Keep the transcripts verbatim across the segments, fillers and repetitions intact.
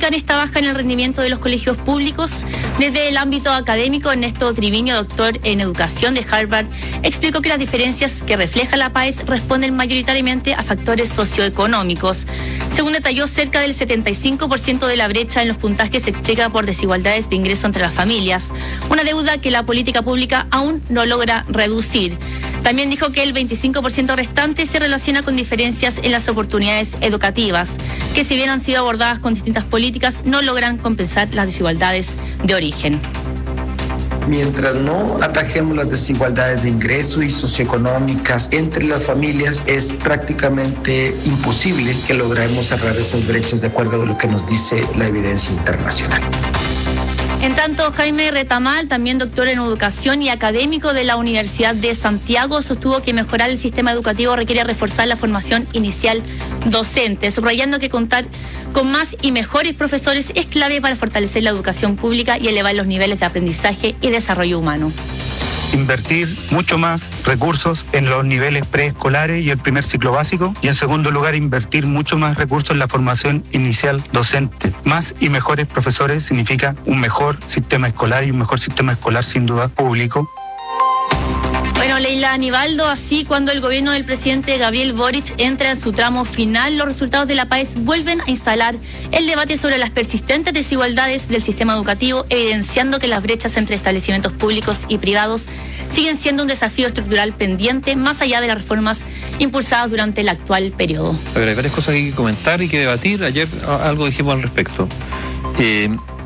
explican esta baja en el rendimiento de los colegios públicos. Desde el ámbito académico, Ernesto Triviño, doctor en educación de Harvard, explicó que las diferencias que refleja la P A E S responden mayoritariamente a factores socioeconómicos. Según detalló, cerca del setenta y cinco por ciento de la brecha en los puntajes se explica por desigualdades de ingreso entre las familias, una deuda que la política pública aún no logra reducir. También dijo que el veinticinco por ciento restante se relaciona con diferencias en las oportunidades educativas, que si bien han sido abordadas con distintas políticas, no logran compensar las desigualdades de origen. Mientras no atajemos las desigualdades de ingreso y socioeconómicas entre las familias, es prácticamente imposible que logremos cerrar esas brechas de acuerdo a lo que nos dice la evidencia internacional. En tanto, Jaime Retamal, también doctor en educación y académico de la Universidad de Santiago, sostuvo que mejorar el sistema educativo requiere reforzar la formación inicial docente, subrayando que contar con más y mejores profesores es clave para fortalecer la educación pública y elevar los niveles de aprendizaje y desarrollo humano. Invertir mucho más recursos en los niveles preescolares y el primer ciclo básico, y en segundo lugar invertir mucho más recursos en la formación inicial docente. Más y mejores profesores significa un mejor sistema escolar, y un mejor sistema escolar sin duda público. Bueno, Leila Aníbaldo, así cuando el gobierno del presidente Gabriel Boric entra en su tramo final, los resultados de la P A E S vuelven a instalar el debate sobre las persistentes desigualdades del sistema educativo, evidenciando que las brechas entre establecimientos públicos y privados siguen siendo un desafío estructural pendiente, más allá de las reformas impulsadas durante el actual periodo. A ver, hay varias cosas que hay que comentar y que debatir. Ayer algo dijimos al respecto. Eh,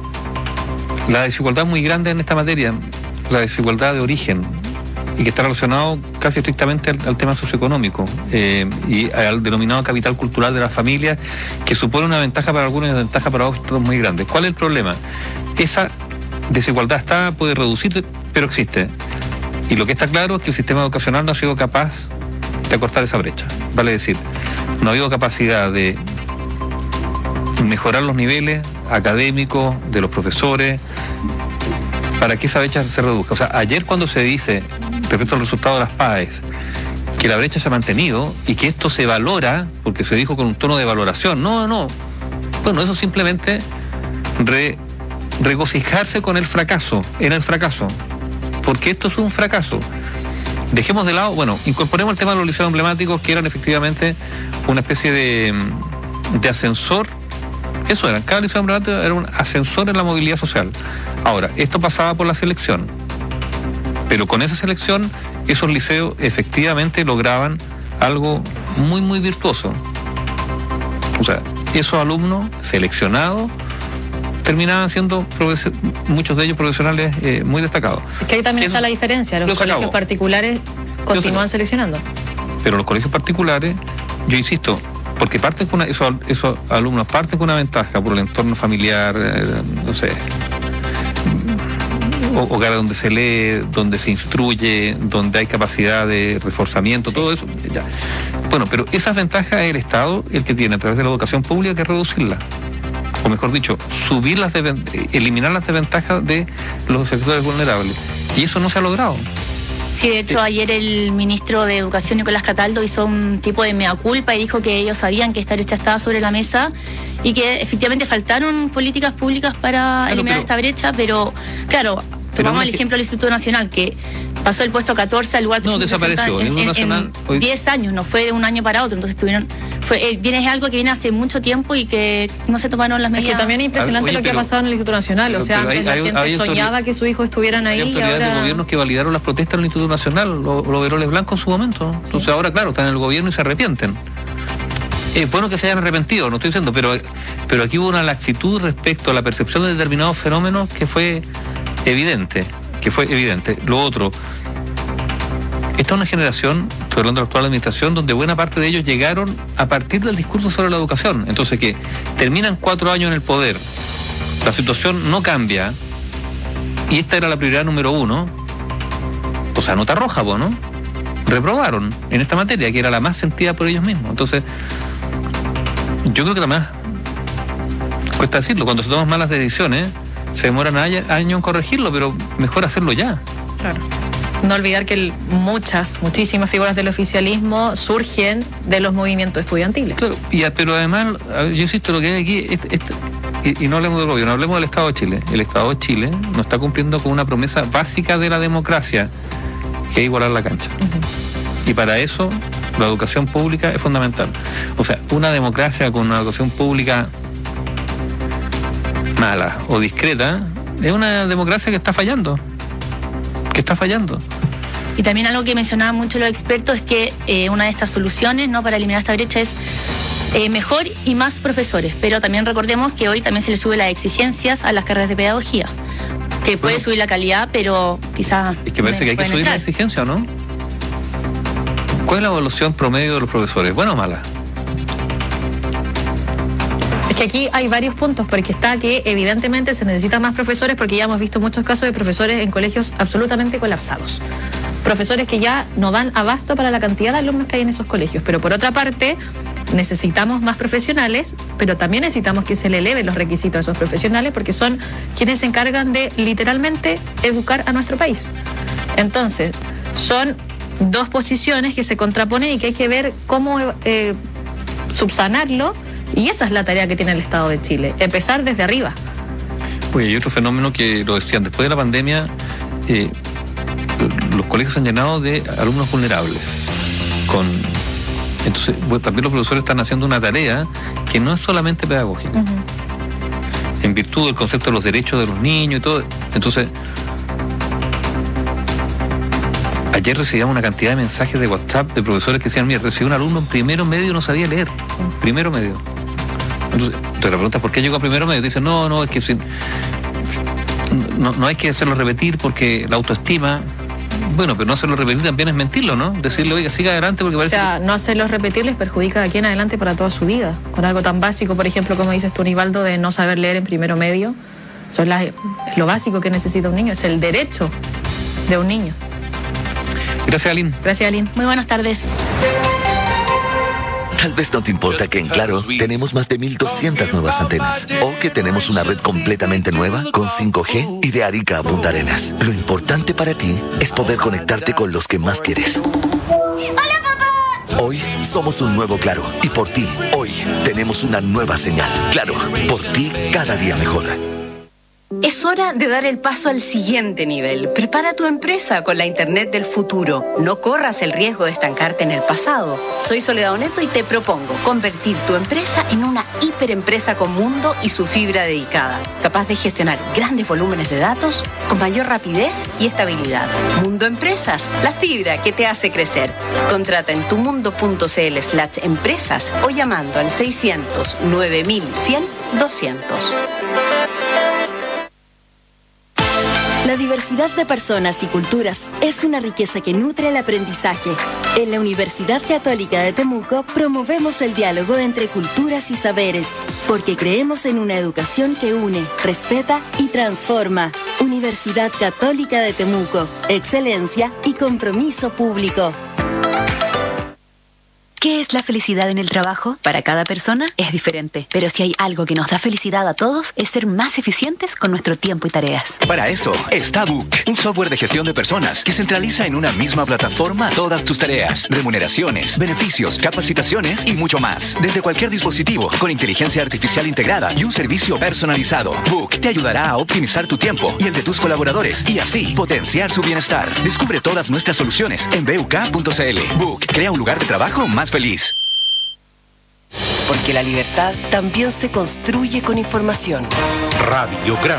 la desigualdad muy grande en esta materia, la desigualdad de origen, y que está relacionado casi estrictamente al, al tema socioeconómico eh, y al denominado capital cultural de las familias, que supone una ventaja para algunos y una ventaja para otros muy grande. ¿Cuál es el problema? Esa desigualdad está, puede reducirse, pero existe. Y lo que está claro es que el sistema educacional no ha sido capaz de acortar esa brecha. Vale decir, no ha habido capacidad de mejorar los niveles académicos de los profesores para que esa brecha se reduzca. O sea, ayer cuando se dice, respecto al resultado de las P A E S, que la brecha se ha mantenido y que esto se valora, porque se dijo con un tono de valoración, no, no, bueno, eso simplemente re, regocijarse con el fracaso, en el fracaso, porque esto es un fracaso. Dejemos de lado, bueno, incorporemos el tema de los liceos emblemáticos, que eran efectivamente una especie de, de ascensor. Eso era, cada liceo emblemático era un ascensor en la movilidad social. Ahora, esto pasaba por la selección, pero con esa selección esos liceos efectivamente lograban algo muy, muy virtuoso. O sea, esos alumnos seleccionados terminaban siendo muchos de ellos profesionales eh, muy destacados. Es que ahí también Eso, está la diferencia, los colegios acabó. particulares continúan seleccionando. Pero los colegios particulares, yo insisto, porque parten con una, esos, esos alumnos parten con una ventaja por el entorno familiar, eh, no sé, hogares donde se lee, donde se instruye, donde hay capacidad de reforzamiento, sí. Todo eso. Ya. Bueno, pero esas ventajas es el Estado el que tiene a través de la educación pública que reducirlas. O mejor dicho, subir las de, eliminar las desventajas de los sectores vulnerables. Y eso no se ha logrado. Sí, de hecho, ayer el ministro de Educación, Nicolás Cataldo, hizo un tipo de mea culpa y dijo que ellos sabían que esta brecha estaba sobre la mesa y que efectivamente faltaron políticas públicas para claro, eliminar pero, esta brecha, pero claro, tomamos no el ejemplo del Instituto Nacional, que pasó el puesto catorce al lugar no, desapareció. En, en, Nacional, en hoy... diez años, no fue de un año para otro, entonces tuvieron... Fue, eh, viene es algo que viene hace mucho tiempo y que no se tomaron las medidas. Es que también es impresionante Oye, lo que pero, ha pasado en el Instituto Nacional. Pero, o sea, antes hay, la hay, gente hay soñaba que sus hijos estuvieran ahí. Hay autoridades ahora... de gobiernos que validaron las protestas en el Instituto Nacional, los lo Veroles Blancos en su momento. Sí. Entonces ahora, claro, están en el gobierno y se arrepienten. Es bueno que se hayan arrepentido, no estoy diciendo, pero, pero aquí hubo una laxitud respecto a la percepción de determinados fenómenos que fue evidente, que fue evidente. Lo otro, esta es una generación, estoy hablando de la actual administración, donde buena parte de ellos llegaron a partir del discurso sobre la educación. Entonces, que terminan cuatro años en el poder, la situación no cambia, y esta era la prioridad número uno, o sea, nota roja, ¿no? Reprobaron en esta materia, que era la más sentida por ellos mismos. Entonces, yo creo que también cuesta decirlo, cuando se toman malas decisiones, se demoran años en corregirlo, pero mejor hacerlo ya. Claro. No olvidar que el, muchas, muchísimas figuras del oficialismo surgen de los movimientos estudiantiles. Claro, y, pero además, yo insisto, lo que hay aquí, es, es, y, y no hablemos del gobierno, hablemos del Estado de Chile. El Estado de Chile no está cumpliendo con una promesa básica de la democracia, que es igualar la cancha. Uh-huh. Y para eso la educación pública es fundamental. O sea, una democracia con una educación pública mala o discreta es una democracia que está fallando, que está fallando. Y también algo que mencionaban mucho los expertos es que eh, una de estas soluciones, ¿no?, para eliminar esta brecha es eh, mejor y más profesores. Pero también recordemos que hoy también se le sube las exigencias a las carreras de pedagogía, que puede bueno, subir la calidad, pero quizás... Es que parece que hay que subir entrar. la exigencia, ¿no? ¿Cuál es la evaluación promedio de los profesores? ¿Buena o mala? Es que aquí hay varios puntos, porque está que evidentemente se necesitan más profesores, porque ya hemos visto muchos casos de profesores en colegios absolutamente colapsados. Profesores que ya no dan abasto para la cantidad de alumnos que hay en esos colegios. Pero por otra parte, necesitamos más profesionales, pero también necesitamos que se le eleven los requisitos a esos profesionales, porque son quienes se encargan de literalmente educar a nuestro país. Entonces, son dos posiciones que se contraponen y que hay que ver cómo eh, subsanarlo, y esa es la tarea que tiene el Estado de Chile, empezar desde arriba. Oye, hay otro fenómeno que lo decían, después de la pandemia, eh, los colegios se han llenado de alumnos vulnerables. Con, entonces, bueno, también los profesores están haciendo una tarea que no es solamente pedagógica. Uh-huh. En virtud del concepto de los derechos de los niños y todo. Entonces, ayer recibíamos una cantidad de mensajes de WhatsApp de profesores que decían, mira, recibí un alumno en primero medio y no sabía leer. Primero medio. Entonces, te preguntas, ¿por qué llegó a primero medio? Te dicen, no, no, es que si, no, no hay que hacerlo repetir porque la autoestima... Bueno, pero no hacerlo repetir también es mentirlo, ¿no? Decirle, oiga, siga adelante porque parece... O sea, no hacerlo repetir les perjudica de aquí en adelante para toda su vida. Con algo tan básico, por ejemplo, como dices tú, Nivaldo, de no saber leer en primero medio. Eso es, la, es lo básico que necesita un niño, es el derecho de un niño. Gracias, Aline. Gracias, Aline. Muy buenas tardes. Tal vez no te importa que en Claro tenemos más de mil doscientas nuevas antenas, o que tenemos una red completamente nueva con cinco G y de Arica a Punta Arenas. Lo importante para ti es poder conectarte con los que más quieres. ¡Hola, papá! Hoy somos un nuevo Claro, y por ti, hoy tenemos una nueva señal. Claro, por ti cada día mejor. Es hora de dar el paso al siguiente nivel. Prepara tu empresa con la Internet del futuro. No corras el riesgo de estancarte en el pasado. Soy Soledad Oneto y te propongo convertir tu empresa en una hiperempresa con mundo y su fibra dedicada, capaz de gestionar grandes volúmenes de datos con mayor rapidez y estabilidad. Mundo Empresas, la fibra que te hace crecer. Contrata en tumundo.cl slash empresas o llamando al seiscientos nueve mil cien doscientos. La diversidad de personas y culturas es una riqueza que nutre el aprendizaje. En la Universidad Católica de Temuco promovemos el diálogo entre culturas y saberes, porque creemos en una educación que une, respeta y transforma. Universidad Católica de Temuco, excelencia y compromiso público. ¿Qué es la felicidad en el trabajo? Para cada persona es diferente, pero si hay algo que nos da felicidad a todos es ser más eficientes con nuestro tiempo y tareas. Para eso está Book, un software de gestión de personas que centraliza en una misma plataforma todas tus tareas, remuneraciones, beneficios, capacitaciones y mucho más. Desde cualquier dispositivo, con inteligencia artificial integrada y un servicio personalizado. Book te ayudará a optimizar tu tiempo y el de tus colaboradores y así potenciar su bienestar. Descubre todas nuestras soluciones en b u k punto c l. Book crea un lugar de trabajo más feliz. Porque la libertad también se construye con información. Radiograma.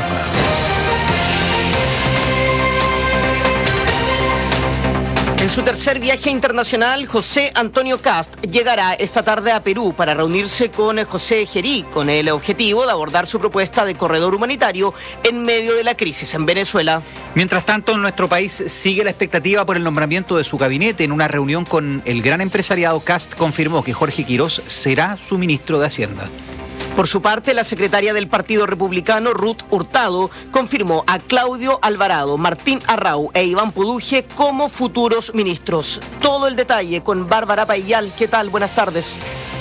En su tercer viaje internacional, José Antonio Kast llegará esta tarde a Perú para reunirse con José Gerí, con el objetivo de abordar su propuesta de corredor humanitario en medio de la crisis en Venezuela. Mientras tanto, en nuestro país sigue la expectativa por el nombramiento de su gabinete. En una reunión con el gran empresariado, Kast confirmó que Jorge Quirós será su ministro de Hacienda. Por su parte, la secretaria del Partido Republicano, Ruth Hurtado, confirmó a Claudio Alvarado, Martín Arrau e Iván Puduje como futuros ministros. Todo el detalle con Bárbara Paillal. ¿Qué tal? Buenas tardes.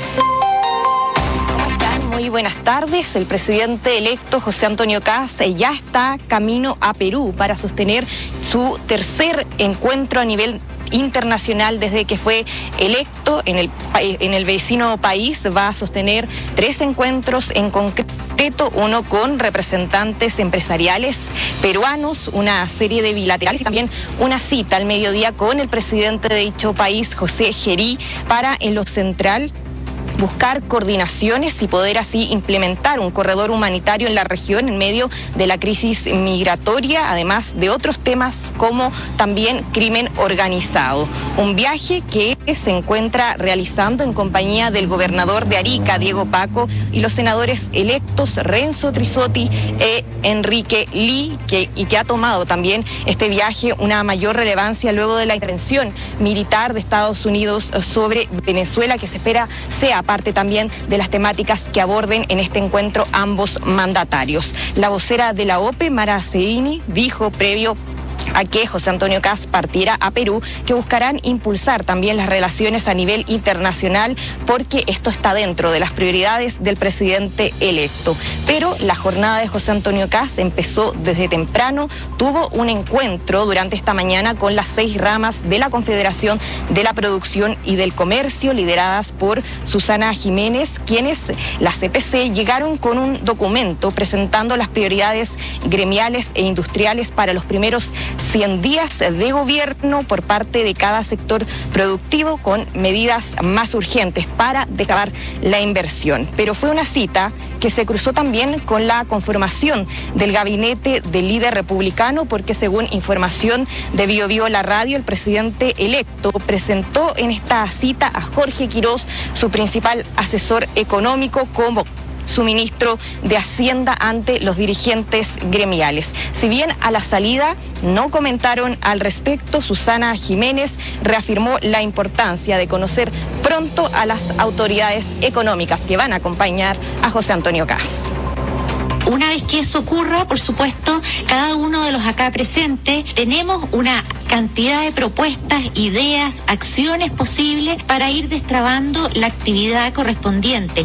Muy buenas tardes. El presidente electo José Antonio Kast ya está camino a Perú para sostener su tercer encuentro a nivel internacional desde que fue electo en el, en el vecino país. Va a sostener tres encuentros en concreto. uno con representantes empresariales peruanos, una serie de bilaterales y también una cita al mediodía con el presidente de dicho país, José Gerí, para en lo central buscar coordinaciones y poder así implementar un corredor humanitario en la región en medio de la crisis migratoria, además de otros temas como también crimen organizado. Un viaje que se encuentra realizando en compañía del gobernador de Arica, Diego Paco, y los senadores electos Renzo Trisotti e Enrique Lee, que, y que ha tomado también este viaje una mayor relevancia luego de la intervención militar de Estados Unidos sobre Venezuela, que se espera sea parte también de las temáticas que aborden en este encuentro ambos mandatarios. La vocera de la O P E, Mara Cedini, dijo previo a que José Antonio Kast partiera a Perú, que buscarán impulsar también las relaciones a nivel internacional, porque esto está dentro de las prioridades del presidente electo. Pero la jornada de José Antonio Kast empezó desde temprano, tuvo un encuentro durante esta mañana con las seis ramas de la Confederación de la Producción y del Comercio, lideradas por Susana Jiménez, quienes, la C P C, llegaron con un documento presentando las prioridades gremiales e industriales para los primeros cien días de gobierno por parte de cada sector productivo, con medidas más urgentes para destrabar la inversión. Pero fue una cita que se cruzó también con la conformación del gabinete del líder republicano, porque según información de Bio Bio La Radio, el presidente electo presentó en esta cita a Jorge Quirós, su principal asesor económico, como su ministro de Hacienda ante los dirigentes gremiales. Si bien a la salida no comentaron al respecto, Susana Jiménez reafirmó la importancia de conocer pronto a las autoridades económicas que van a acompañar a José Antonio Kast. Una vez que eso ocurra, por supuesto, cada uno de los acá presentes tenemos una cantidad de propuestas, ideas, acciones posibles para ir destrabando la actividad correspondiente.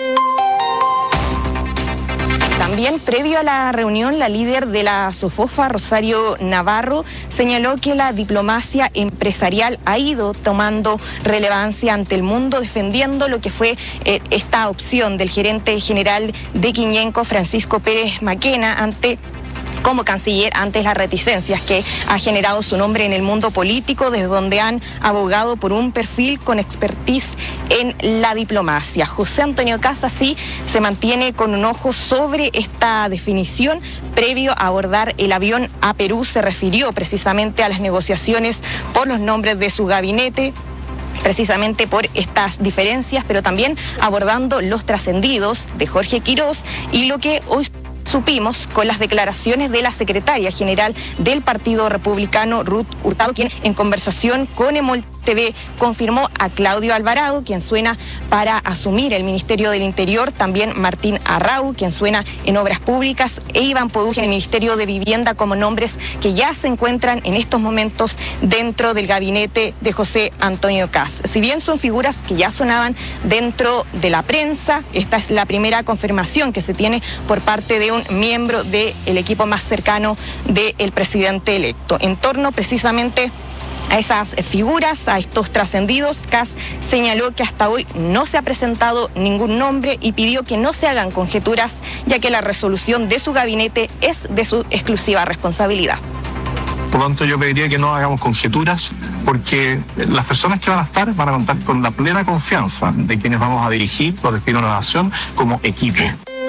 También, previo a la reunión, la líder de la SOFOFA, Rosario Navarro, señaló que la diplomacia empresarial ha ido tomando relevancia ante el mundo, defendiendo lo que fue eh, esta opción del gerente general de Quiñenco, Francisco Pérez Maquena, ante como canciller ante las reticencias que ha generado su nombre en el mundo político, desde donde han abogado por un perfil con expertise en la diplomacia. José Antonio Kast así se mantiene con un ojo sobre esta definición. Previo a abordar el avión a Perú, se refirió precisamente a las negociaciones por los nombres de su gabinete, precisamente por estas diferencias, pero también abordando los trascendidos de Jorge Quirós y lo que hoy supimos con las declaraciones de la secretaria general del Partido Republicano, Ruth Hurtado, quien en conversación con Emol T V confirmó a Claudio Alvarado, quien suena para asumir el Ministerio del Interior, también Martín Arrau, quien suena en Obras Públicas, e Iván Poduje en el Ministerio de Vivienda, como nombres que ya se encuentran en estos momentos dentro del gabinete de José Antonio Kast. Si bien son figuras que ya sonaban dentro de la prensa, esta es la primera confirmación que se tiene por parte de un miembro del equipo más cercano del presidente electo. En torno precisamente a esas figuras, a estos trascendidos, Kast señaló que hasta hoy no se ha presentado ningún nombre y pidió que no se hagan conjeturas, ya que la resolución de su gabinete es de su exclusiva responsabilidad. Por lo tanto, yo pediría que no hagamos conjeturas, porque las personas que van a estar van a contar con la plena confianza de quienes vamos a dirigir los destinos de la nación como equipo.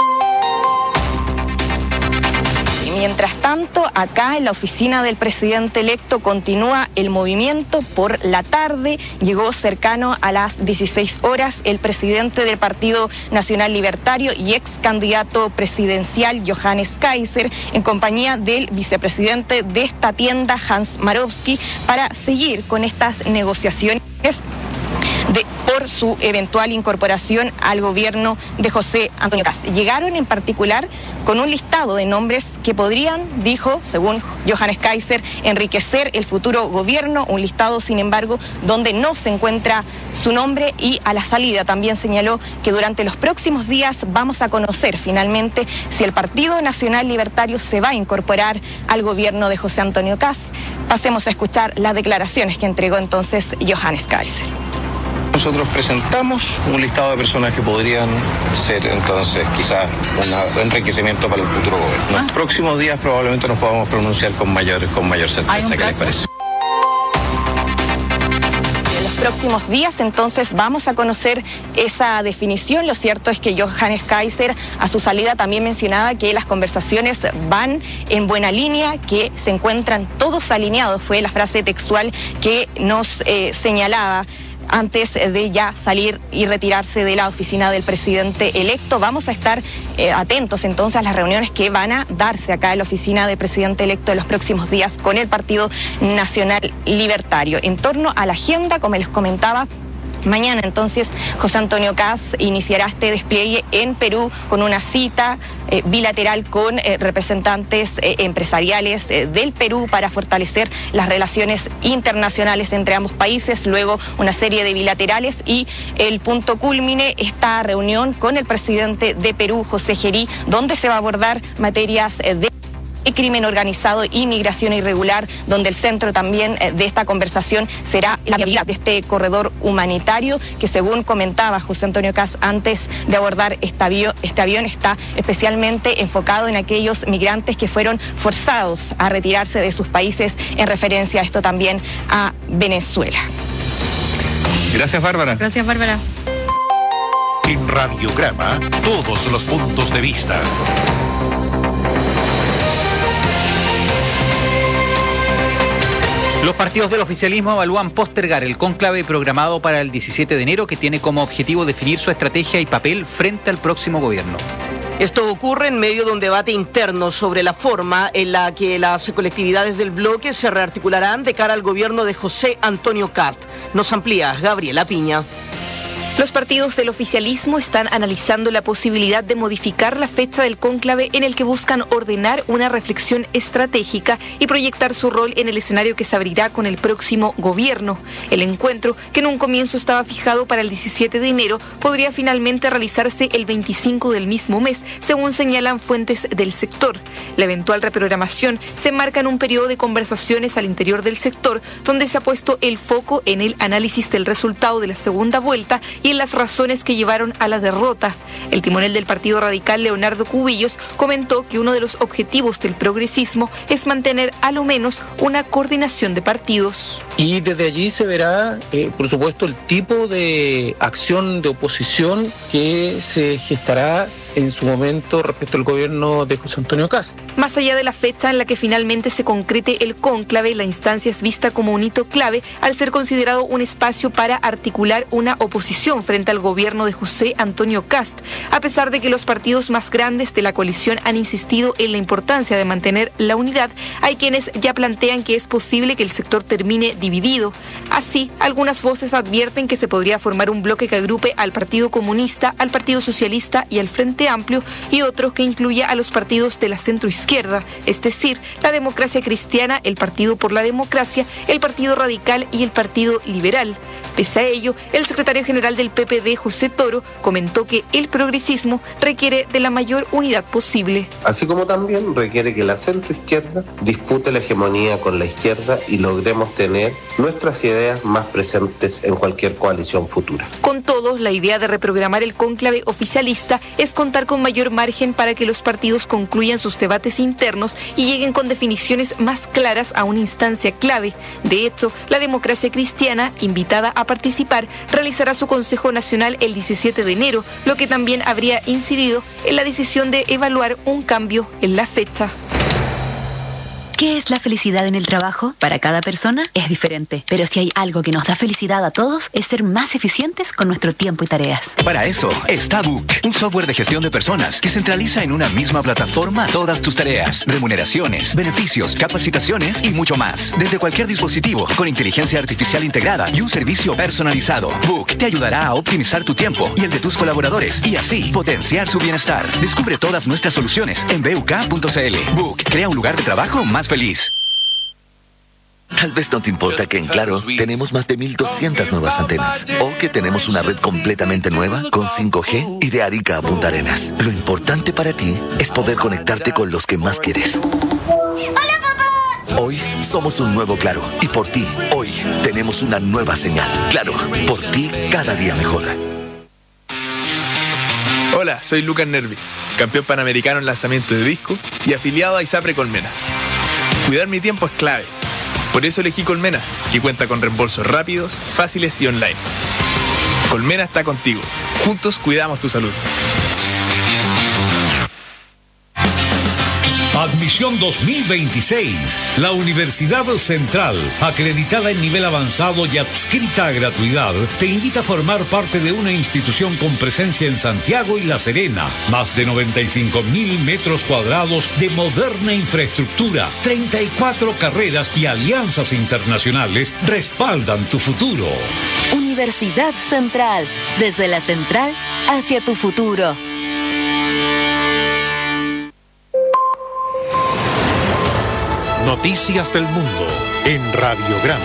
Mientras tanto, acá en la oficina del presidente electo continúa el movimiento. Por la tarde llegó cercano a las dieciséis horas el presidente del Partido Nacional Libertario y ex candidato presidencial Johannes Kaiser, en compañía del vicepresidente de esta tienda, Hans Marowski, para seguir con estas negociaciones De, por su eventual incorporación al gobierno de José Antonio Kast. Llegaron en particular con un listado de nombres que podrían, dijo, según Johannes Kaiser, enriquecer el futuro gobierno, un listado, sin embargo, donde no se encuentra su nombre, y a la salida también señaló que durante los próximos días vamos a conocer finalmente si el Partido Nacional Libertario se va a incorporar al gobierno de José Antonio Kast. Pasemos a escuchar las declaraciones que entregó entonces Johannes Kaiser. Nosotros presentamos un listado de personas que podrían ser entonces quizás un enriquecimiento para el futuro gobierno. En los próximos días probablemente nos podamos pronunciar con mayor, con mayor certeza. ¿Qué les parece? Próximos días, entonces vamos a conocer esa definición. Lo cierto es que Johannes Kaiser a su salida también mencionaba que las conversaciones van en buena línea, que se encuentran todos alineados, fue la frase textual que nos eh, señalaba antes de ya salir y retirarse de la oficina del presidente electo. Vamos a estar eh, atentos entonces a las reuniones que van a darse acá en la oficina del presidente electo en los próximos días con el Partido Nacional Libertario. En torno a la agenda, como les comentaba, mañana entonces José Antonio Kast iniciará este despliegue en Perú con una cita eh, bilateral con eh, representantes eh, empresariales eh, del Perú para fortalecer las relaciones internacionales entre ambos países, luego una serie de bilaterales y el punto cúlmine, esta reunión con el presidente de Perú, José Gerí, donde se va a abordar materias eh, de crimen organizado y migración irregular, donde el centro también de esta conversación será la viabilidad de este corredor humanitario que, según comentaba José Antonio Kast antes de abordar este avión, este avión está especialmente enfocado en aquellos migrantes que fueron forzados a retirarse de sus países, en referencia a esto también a Venezuela. Gracias, Bárbara. Gracias, Bárbara. En Radiograma, todos los puntos de vista. Los partidos del oficialismo evalúan postergar el cónclave programado para el diecisiete de enero, que tiene como objetivo definir su estrategia y papel frente al próximo gobierno. Esto ocurre en medio de un debate interno sobre la forma en la que las colectividades del bloque se rearticularán de cara al gobierno de José Antonio Kast. Nos amplía Gabriela Piña. Los partidos del oficialismo están analizando la posibilidad de modificar la fecha del cónclave, en el que buscan ordenar una reflexión estratégica y proyectar su rol en el escenario que se abrirá con el próximo gobierno. El encuentro, que en un comienzo estaba fijado para el diecisiete de enero, podría finalmente realizarse el veinticinco del mismo mes, según señalan fuentes del sector. La eventual reprogramación se enmarca en un periodo de conversaciones al interior del sector, donde se ha puesto el foco en el análisis del resultado de la segunda vuelta y en las razones que llevaron a la derrota. El timonel del Partido Radical, Leonardo Cubillos, comentó que uno de los objetivos del progresismo es mantener a lo menos una coordinación de partidos. Y desde allí se verá, eh, por supuesto, el tipo de acción de oposición que se gestará en su momento respecto al gobierno de José Antonio Kast. Más allá de la fecha en la que finalmente se concrete el cónclave, la instancia es vista como un hito clave al ser considerado un espacio para articular una oposición frente al gobierno de José Antonio Kast. A pesar de que los partidos más grandes de la coalición han insistido en la importancia de mantener la unidad, hay quienes ya plantean que es posible que el sector termine dividido. Así, algunas voces advierten que se podría formar un bloque que agrupe al Partido Comunista, al Partido Socialista y al Frente Amplio, y otro que incluya a los partidos de la centroizquierda, es decir, la Democracia Cristiana, el Partido por la Democracia, el Partido Radical y el Partido Liberal. Pese a ello, el secretario general del P P D, José Toro, comentó que el progresismo requiere de la mayor unidad posible. Así como también requiere que la centroizquierda dispute la hegemonía con la izquierda y logremos tener nuestras ideas más presentes en cualquier coalición futura. Con todo, la idea de reprogramar el cónclave oficialista es contar con mayor margen para que los partidos concluyan sus debates internos y lleguen con definiciones más claras a una instancia clave. De hecho, la Democracia Cristiana, invitada a participar, realizará su Consejo Nacional el diecisiete de enero, lo que también habría incidido en la decisión de evaluar un cambio en la fecha. ¿Qué es la felicidad en el trabajo? Para cada persona es diferente, pero si hay algo que nos da felicidad a todos, es ser más eficientes con nuestro tiempo y tareas. Para eso está Book, un software de gestión de personas que centraliza en una misma plataforma todas tus tareas, remuneraciones, beneficios, capacitaciones y mucho más. Desde cualquier dispositivo, con inteligencia artificial integrada y un servicio personalizado. Book te ayudará a optimizar tu tiempo y el de tus colaboradores, y así potenciar su bienestar. Descubre todas nuestras soluciones en b u k punto c l. Book crea un lugar de trabajo más feliz. Tal vez no te importa que en Claro tenemos más de mil doscientas nuevas antenas, o que tenemos una red completamente nueva con cinco G y de Arica a Punta Arenas. Lo importante para ti es poder conectarte con los que más quieres. ¡Hola, papá! Hoy somos un nuevo Claro. Y por ti, hoy tenemos una nueva señal. Claro, por ti cada día mejor. Hola, soy Lucas Nervi, campeón panamericano en lanzamiento de disco y afiliado a ISAPRE Colmena. Cuidar mi tiempo es clave. Por eso elegí Colmena, que cuenta con reembolsos rápidos, fáciles y online. Colmena está contigo. Juntos cuidamos tu salud. Admisión dos mil veintiséis. La Universidad Central, acreditada en nivel avanzado y adscrita a gratuidad, te invita a formar parte de una institución con presencia en Santiago y La Serena. Más de noventa y cinco mil metros cuadrados de moderna infraestructura, treinta y cuatro carreras y alianzas internacionales respaldan tu futuro. Universidad Central, desde la central hacia tu futuro. Noticias del Mundo en Radiograma.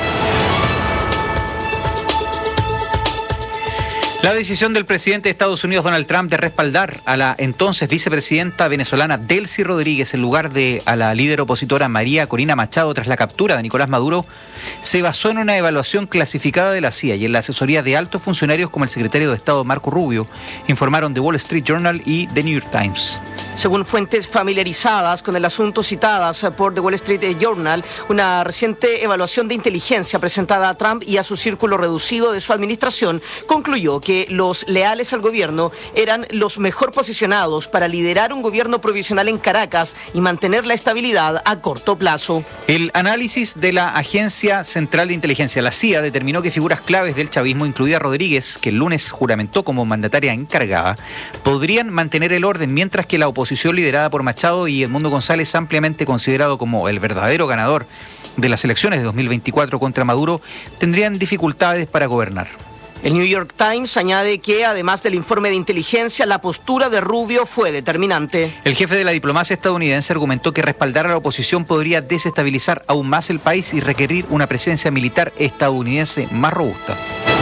La decisión del presidente de Estados Unidos, Donald Trump, de respaldar a la entonces vicepresidenta venezolana Delcy Rodríguez en lugar de a la líder opositora María Corina Machado tras la captura de Nicolás Maduro, se basó en una evaluación clasificada de la C I A y en la asesoría de altos funcionarios como el secretario de Estado Marco Rubio, informaron The Wall Street Journal y The New York Times. Según fuentes familiarizadas con el asunto citadas por The Wall Street Journal, una reciente evaluación de inteligencia presentada a Trump y a su círculo reducido de su administración concluyó que los leales al gobierno eran los mejor posicionados para liderar un gobierno provisional en Caracas y mantener la estabilidad a corto plazo. El análisis de la Agencia Central de Inteligencia, la C I A, determinó que figuras claves del chavismo, incluida Rodríguez, que el lunes juramentó como mandataria encargada, podrían mantener el orden, mientras que la oposición liderada por Machado y Edmundo González, ampliamente considerado como el verdadero ganador de las elecciones de dos mil veinticuatro contra Maduro, tendrían dificultades para gobernar. El New York Times añade que, además del informe de inteligencia, la postura de Rubio fue determinante. El jefe de la diplomacia estadounidense argumentó que respaldar a la oposición podría desestabilizar aún más el país y requerir una presencia militar estadounidense más robusta.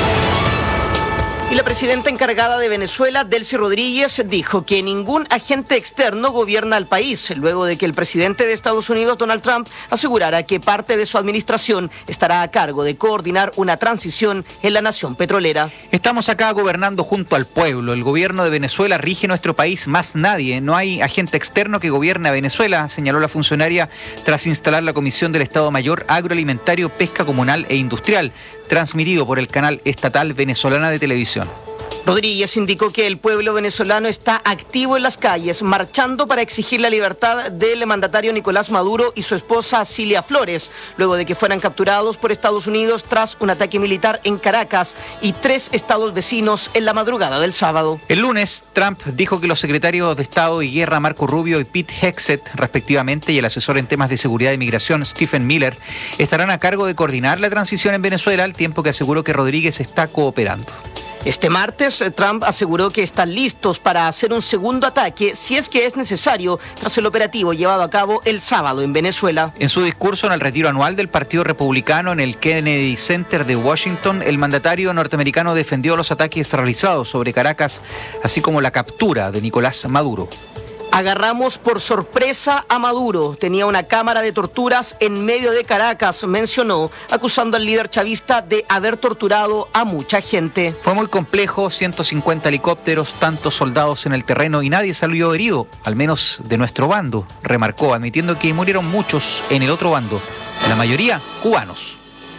Y la presidenta encargada de Venezuela, Delcy Rodríguez, dijo que ningún agente externo gobierna al país, luego de que el presidente de Estados Unidos, Donald Trump, asegurara que parte de su administración estará a cargo de coordinar una transición en la nación petrolera. Estamos acá gobernando junto al pueblo. El gobierno de Venezuela rige nuestro país, más nadie. No hay agente externo que gobierne a Venezuela, señaló la funcionaria tras instalar la Comisión del Estado Mayor Agroalimentario, Pesca Comunal e Industrial, transmitido por el canal estatal venezolana de televisión. Rodríguez indicó que el pueblo venezolano está activo en las calles, marchando para exigir la libertad del mandatario Nicolás Maduro y su esposa Cilia Flores, luego de que fueran capturados por Estados Unidos tras un ataque militar en Caracas y tres estados vecinos en la madrugada del sábado. El lunes, Trump dijo que los secretarios de Estado y Guerra Marco Rubio y Pete Hegseth, respectivamente, y el asesor en temas de seguridad y migración Stephen Miller, estarán a cargo de coordinar la transición en Venezuela, al tiempo que aseguró que Rodríguez está cooperando. Este martes, Trump aseguró que están listos para hacer un segundo ataque si es que es necesario tras el operativo llevado a cabo el sábado en Venezuela. En su discurso en el retiro anual del Partido Republicano en el Kennedy Center de Washington, el mandatario norteamericano defendió los ataques realizados sobre Caracas, así como la captura de Nicolás Maduro. Agarramos por sorpresa a Maduro. Tenía una cámara de torturas en medio de Caracas, mencionó, acusando al líder chavista de haber torturado a mucha gente. Fue muy complejo, ciento cincuenta helicópteros, tantos soldados en el terreno y nadie salió herido, al menos de nuestro bando, remarcó, admitiendo que murieron muchos en el otro bando, la mayoría cubanos.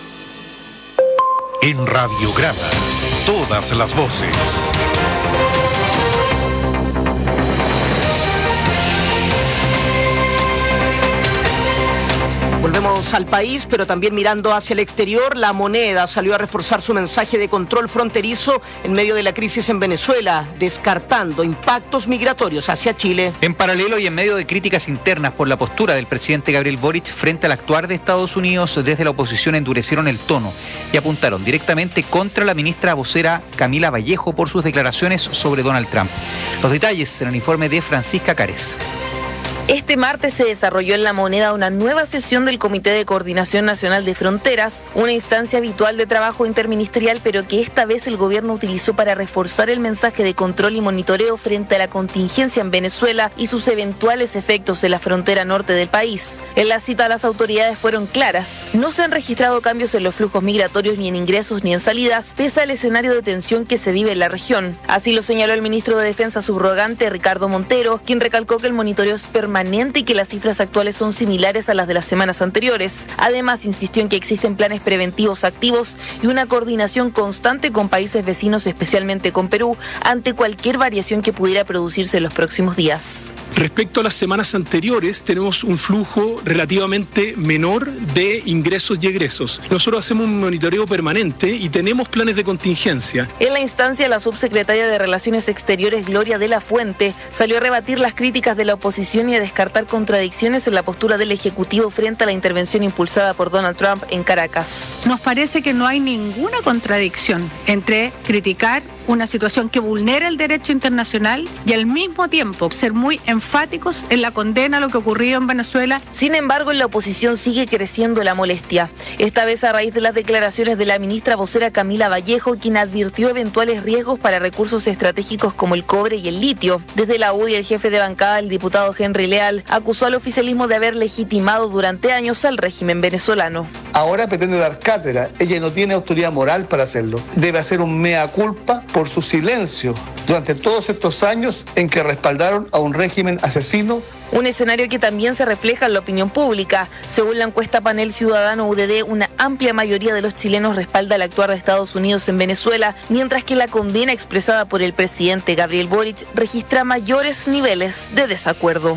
En Radiograma, todas las voces. Volvemos al país, pero también mirando hacia el exterior, la moneda salió a reforzar su mensaje de control fronterizo en medio de la crisis en Venezuela, descartando impactos migratorios hacia Chile. En paralelo y en medio de críticas internas por la postura del presidente Gabriel Boric frente al actuar de Estados Unidos, desde la oposición endurecieron el tono y apuntaron directamente contra la ministra vocera Camila Vallejo por sus declaraciones sobre Donald Trump. Los detalles en el informe de Francisca Cárez. Este martes se desarrolló en La Moneda una nueva sesión del Comité de Coordinación Nacional de Fronteras, una instancia habitual de trabajo interministerial, pero que esta vez el gobierno utilizó para reforzar el mensaje de control y monitoreo frente a la contingencia en Venezuela y sus eventuales efectos en la frontera norte del país. En la cita, las autoridades fueron claras. No se han registrado cambios en los flujos migratorios ni en ingresos ni en salidas, pese al escenario de tensión que se vive en la región. Así lo señaló el ministro de Defensa subrogante, Ricardo Montero, quien recalcó que el monitoreo es permanente y que las cifras actuales son similares a las de las semanas anteriores. Además, insistió en que existen planes preventivos activos y una coordinación constante con países vecinos, especialmente con Perú, ante cualquier variación que pudiera producirse en los próximos días. Respecto a las semanas anteriores, tenemos un flujo relativamente menor de ingresos y egresos. Nosotros hacemos un monitoreo permanente y tenemos planes de contingencia. En la instancia, la subsecretaria de Relaciones Exteriores, Gloria de la Fuente, salió a rebatir las críticas de la oposición y a descartar contradicciones en la postura del Ejecutivo frente a la intervención impulsada por Donald Trump en Caracas. Nos parece que no hay ninguna contradicción entre criticar una situación que vulnera el derecho internacional y al mismo tiempo ser muy enfáticos en la condena a lo que ocurrió en Venezuela. Sin embargo, en la oposición sigue creciendo la molestia, esta vez a raíz de las declaraciones de la ministra vocera Camila Vallejo, quien advirtió eventuales riesgos para recursos estratégicos como el cobre y el litio. Desde la U D I, el jefe de bancada, el diputado Henry Leal, acusó al oficialismo de haber legitimado durante años al régimen venezolano. Ahora pretende dar cátedra. Ella no tiene autoridad moral para hacerlo. Debe hacer un mea culpa por su silencio durante todos estos años en que respaldaron a un régimen asesino. Un escenario que también se refleja en la opinión pública. Según la encuesta Panel Ciudadano U D D, una amplia mayoría de los chilenos respalda el actuar de Estados Unidos en Venezuela, mientras que la condena expresada por el presidente Gabriel Boric registra mayores niveles de desacuerdo.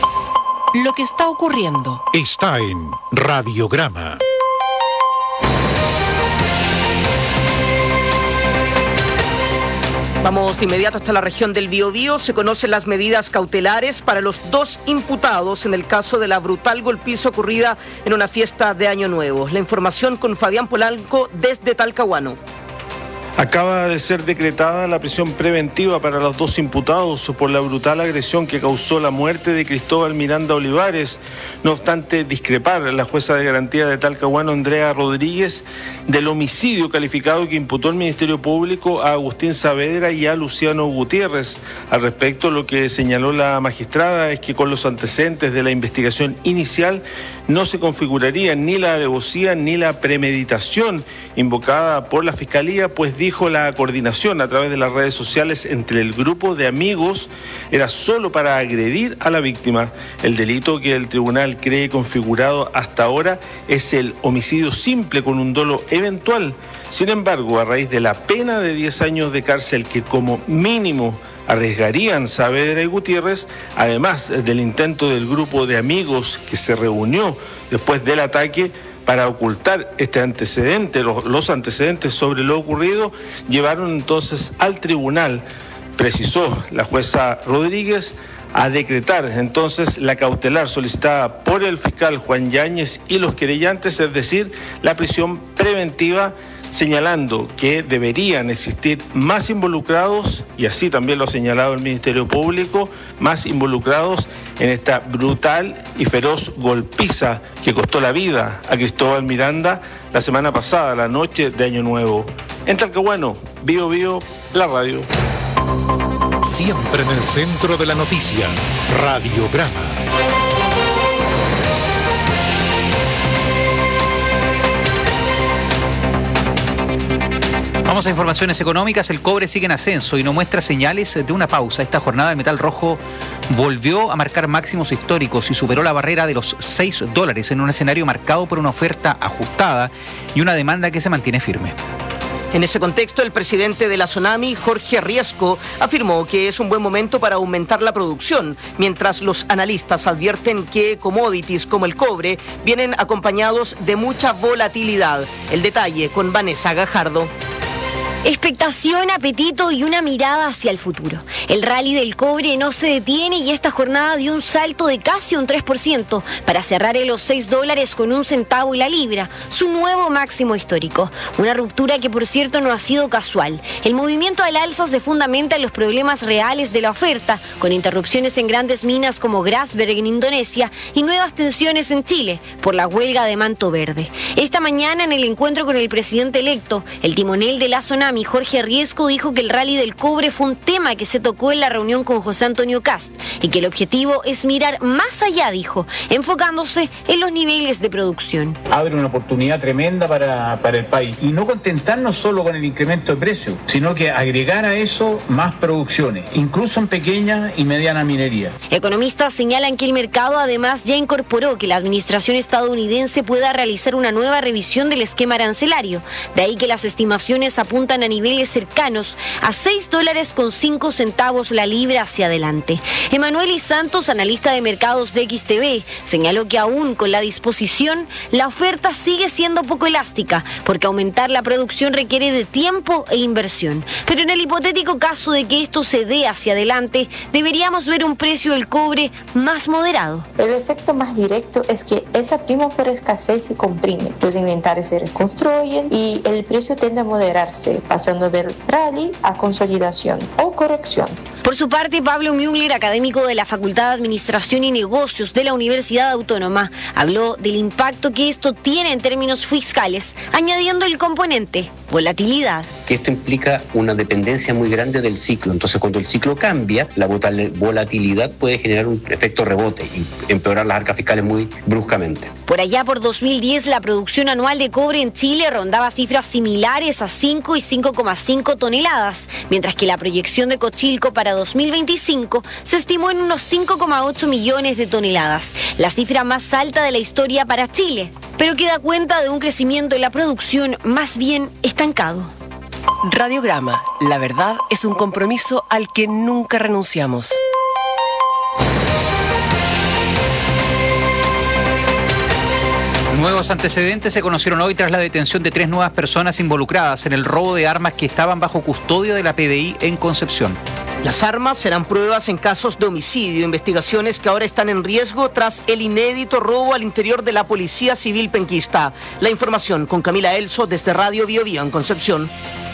Lo que está ocurriendo está en Radiograma. Vamos de inmediato hasta la región del Biobío. Se conocen las medidas cautelares para los dos imputados en el caso de la brutal golpiza ocurrida en una fiesta de Año Nuevo. La información con Fabián Polanco desde Talcahuano. Acaba de ser decretada la prisión preventiva para los dos imputados por la brutal agresión que causó la muerte de Cristóbal Miranda Olivares. No obstante discrepar la jueza de garantía de Talcahuano, Andrea Rodríguez, del homicidio calificado que imputó el Ministerio Público a Agustín Saavedra y a Luciano Gutiérrez. Al respecto, lo que señaló la magistrada es que con los antecedentes de la investigación inicial no se configuraría ni la alevosía ni la premeditación invocada por la Fiscalía, pues dijo la coordinación a través de las redes sociales entre el grupo de amigos era solo para agredir a la víctima. El delito que el tribunal cree configurado hasta ahora es el homicidio simple con un dolo eventual. Sin embargo, a raíz de la pena de diez años de cárcel que como mínimo arriesgarían Saavedra y Gutiérrez, además del intento del grupo de amigos que se reunió después del ataque para ocultar este antecedente, los, los antecedentes sobre lo ocurrido, llevaron entonces al tribunal, precisó la jueza Rodríguez, a decretar entonces la cautelar solicitada por el fiscal Juan Yáñez y los querellantes, es decir, la prisión preventiva, señalando que deberían existir más involucrados, y así también lo ha señalado el Ministerio Público, más involucrados en esta brutal y feroz golpiza que costó la vida a Cristóbal Miranda la semana pasada, la noche de Año Nuevo. En Talcahuano, Bio Bio, la radio. Siempre en el centro de la noticia, Radiograma. Vamos a informaciones económicas. El cobre sigue en ascenso y no muestra señales de una pausa. Esta jornada el metal rojo volvió a marcar máximos históricos y superó la barrera de los seis dólares en un escenario marcado por una oferta ajustada y una demanda que se mantiene firme. En ese contexto, el presidente de la Sonami, Jorge Riesco, afirmó que es un buen momento para aumentar la producción, mientras los analistas advierten que commodities como el cobre vienen acompañados de mucha volatilidad. El detalle con Vanessa Gajardo. Expectación, apetito y una mirada hacia el futuro. El rally del cobre no se detiene y esta jornada dio un salto de casi un tres por ciento para cerrar en los seis dólares con un centavo la libra, su nuevo máximo histórico. Una ruptura que por cierto no ha sido casual. El movimiento al alza se fundamenta en los problemas reales de la oferta, con interrupciones en grandes minas como Grasberg en Indonesia y nuevas tensiones en Chile por la huelga de manto verde. Esta mañana en el encuentro con el presidente electo, el timonel de la zona Jorge Riesco dijo que el rally del cobre fue un tema que se tocó en la reunión con José Antonio Kast y que el objetivo es mirar más allá, dijo, enfocándose en los niveles de producción. Abre una oportunidad tremenda para, para el país y no contentarnos solo con el incremento de precios, sino que agregar a eso más producciones, incluso en pequeña y mediana minería. Economistas señalan que el mercado además ya incorporó que la administración estadounidense pueda realizar una nueva revisión del esquema arancelario, de ahí que las estimaciones apuntan a niveles cercanos a seis dólares con cinco centavos la libra hacia adelante. Emanuel y Santos, analista de mercados de X T V, señaló que aún con la disposición, la oferta sigue siendo poco elástica, porque aumentar la producción requiere de tiempo e inversión. Pero en el hipotético caso de que esto se dé hacia adelante, deberíamos ver un precio del cobre más moderado. El efecto más directo es que esa prima por escasez se comprime, los inventarios se reconstruyen y el precio tiende a moderarse, pasando del rally a consolidación o corrección. Por su parte, Pablo Müller, académico de la Facultad de Administración y Negocios de la Universidad Autónoma, habló del impacto que esto tiene en términos fiscales, añadiendo el componente volatilidad. Que esto implica una dependencia muy grande del ciclo. Entonces, cuando el ciclo cambia, la volatilidad puede generar un efecto rebote y empeorar las arcas fiscales muy bruscamente. Por allá, por dos mil diez, la producción anual de cobre en Chile rondaba cifras similares a cinco y cinco coma cinco toneladas, mientras que la proyección de Cochilco para dos mil veinticinco se estimó en unos cinco coma ocho millones de toneladas, la cifra más alta de la historia para Chile, pero que da cuenta de un crecimiento en la producción más bien estancado. Radiograma, la verdad es un compromiso al que nunca renunciamos. Nuevos antecedentes se conocieron hoy tras la detención de tres nuevas personas involucradas en el robo de armas que estaban bajo custodia de la P D I en Concepción. Las armas serán pruebas en casos de homicidio, investigaciones que ahora están en riesgo tras el inédito robo al interior de la Policía Civil penquista. La información con Camila Elso desde Radio Bio Bio en Concepción.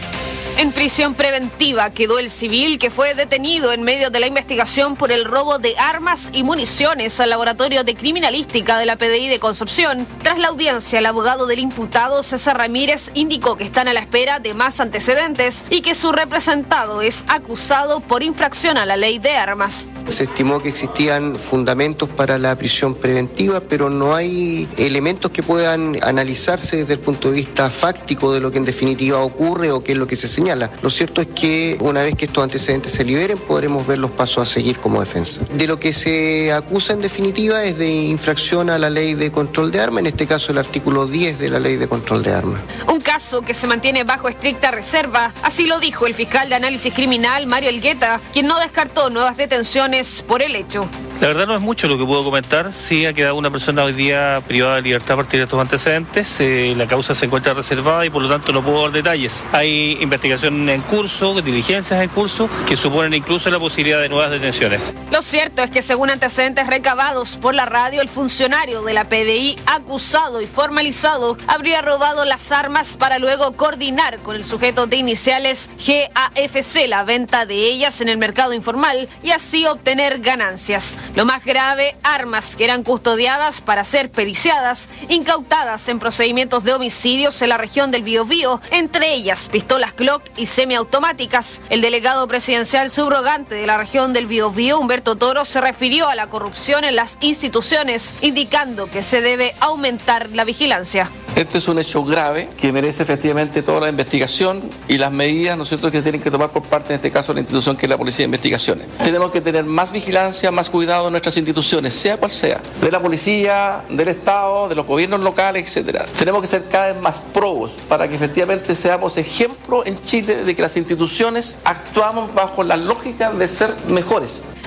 En prisión preventiva quedó el civil que fue detenido en medio de la investigación por el robo de armas y municiones al laboratorio de criminalística de la P D I de Concepción. Tras la audiencia, el abogado del imputado, César Ramírez, indicó que están a la espera de más antecedentes y que su representado es acusado por infracción a la ley de armas. Se estimó que existían fundamentos para la prisión preventiva, pero no hay elementos que puedan analizarse desde el punto de vista fáctico de lo que en definitiva ocurre o qué es lo que se señala. Lo cierto es que una vez que estos antecedentes se liberen, podremos ver los pasos a seguir como defensa. De lo que se acusa en definitiva es de infracción a la ley de control de armas, en este caso el artículo diez de la ley de control de armas. Un caso que se mantiene bajo estricta reserva, así lo dijo el fiscal de análisis criminal, Mario Elgueta, quien no descartó nuevas detenciones por el hecho. La verdad no es mucho lo que puedo comentar. Sí ha quedado una persona hoy día privada de libertad a partir de estos antecedentes. Eh, la causa se encuentra reservada y por lo tanto no puedo dar detalles. Hay investigación en curso, diligencias en curso, que suponen incluso la posibilidad de nuevas detenciones. Lo cierto es que según antecedentes recabados por la radio, el funcionario de la P D I acusado y formalizado habría robado las armas para luego coordinar con el sujeto de iniciales G A F C la venta de ellas en el mercado informal y así obtener ganancias. Lo más grave, armas que eran custodiadas para ser periciadas, incautadas en procedimientos de homicidios en la región del Biobío, entre ellas pistolas Glock y semiautomáticas. El delegado presidencial subrogante de la región del Biobío, Humberto Toro, se refirió a la corrupción en las instituciones, indicando que se debe aumentar la vigilancia. Este es un hecho grave que merece efectivamente toda la investigación y las medidas, ¿no es cierto?, que tienen que tomar por parte, en este caso, de la institución que es la Policía de Investigaciones. Tenemos que tener más vigilancia, más cuidado en nuestras instituciones, sea cual sea, de la policía, del Estado, de los gobiernos locales, etcétera. Tenemos que ser cada vez más probos para que efectivamente seamos ejemplo en Chile de que las instituciones actuamos bajo la lógica de ser mejores.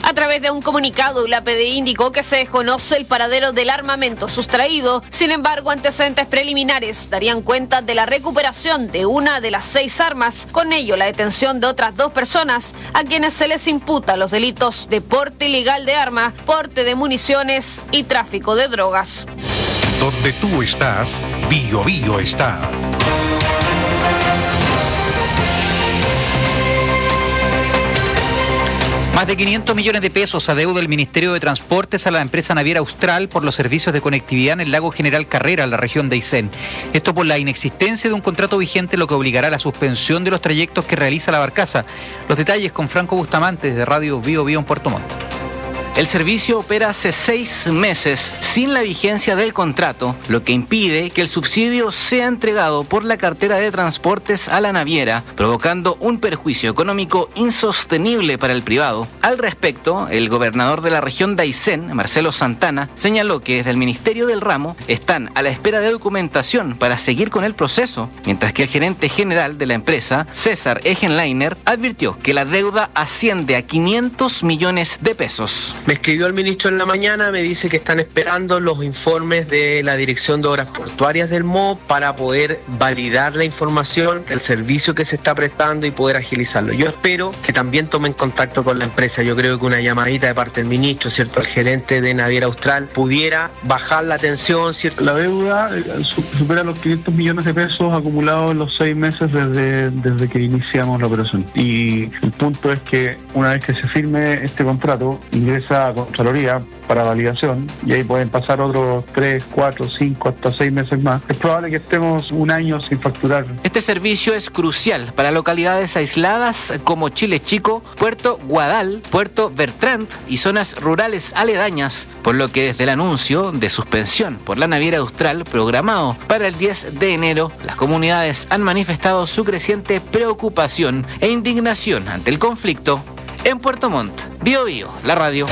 A través de un comunicado, la P D I indicó que se desconoce el paradero del armamento sustraído. Sin embargo, antecedentes preliminares darían cuenta de la recuperación de una de las seis armas, con ello la detención de otras dos personas a quienes se les imputa los delitos de porte ilegal de arma, porte de municiones y tráfico de drogas. Donde tú estás, Bio Bio está. Más de quinientos millones de pesos adeuda el Ministerio de Transportes a la empresa naviera Austral por los servicios de conectividad en el lago General Carrera, en la región de Aysén. Esto por la inexistencia de un contrato vigente, lo que obligará a la suspensión de los trayectos que realiza la barcaza. Los detalles con Franco Bustamante desde Radio Bio Bio en Puerto Montt. El servicio opera hace seis meses sin la vigencia del contrato, lo que impide que el subsidio sea entregado por la cartera de transportes a la naviera, provocando un perjuicio económico insostenible para el privado. Al respecto, el gobernador de la región de Aysén, Marcelo Santana, señaló que desde el Ministerio del Ramo están a la espera de documentación para seguir con el proceso, mientras que el gerente general de la empresa, César Egenleiner, advirtió que la deuda asciende a quinientos millones de pesos. Me escribió el ministro en la mañana, me dice que están esperando los informes de la Dirección de Obras Portuarias del M O para poder validar la información del servicio que se está prestando y poder agilizarlo. Yo espero que también tomen contacto con la empresa. Yo creo que una llamadita de parte del ministro, ¿cierto?, el gerente de Naviera Austral, pudiera bajar la tensión, ¿cierto? La deuda supera los quinientos millones de pesos acumulados en los seis meses desde, desde que iniciamos la operación. Y el punto es que una vez que se firme este contrato, ingresa a Contraloría para validación y ahí pueden pasar otros tres, cuatro, cinco, hasta seis meses más. Es probable que estemos un año sin facturar. Este servicio es crucial para localidades aisladas como Chile Chico, Puerto Guadal, Puerto Bertrand y zonas rurales aledañas, por lo que desde el anuncio de suspensión por la naviera Austral programado para el diez de enero, las comunidades han manifestado su creciente preocupación e indignación ante el conflicto. En Puerto Montt, Bio Bio, la radio.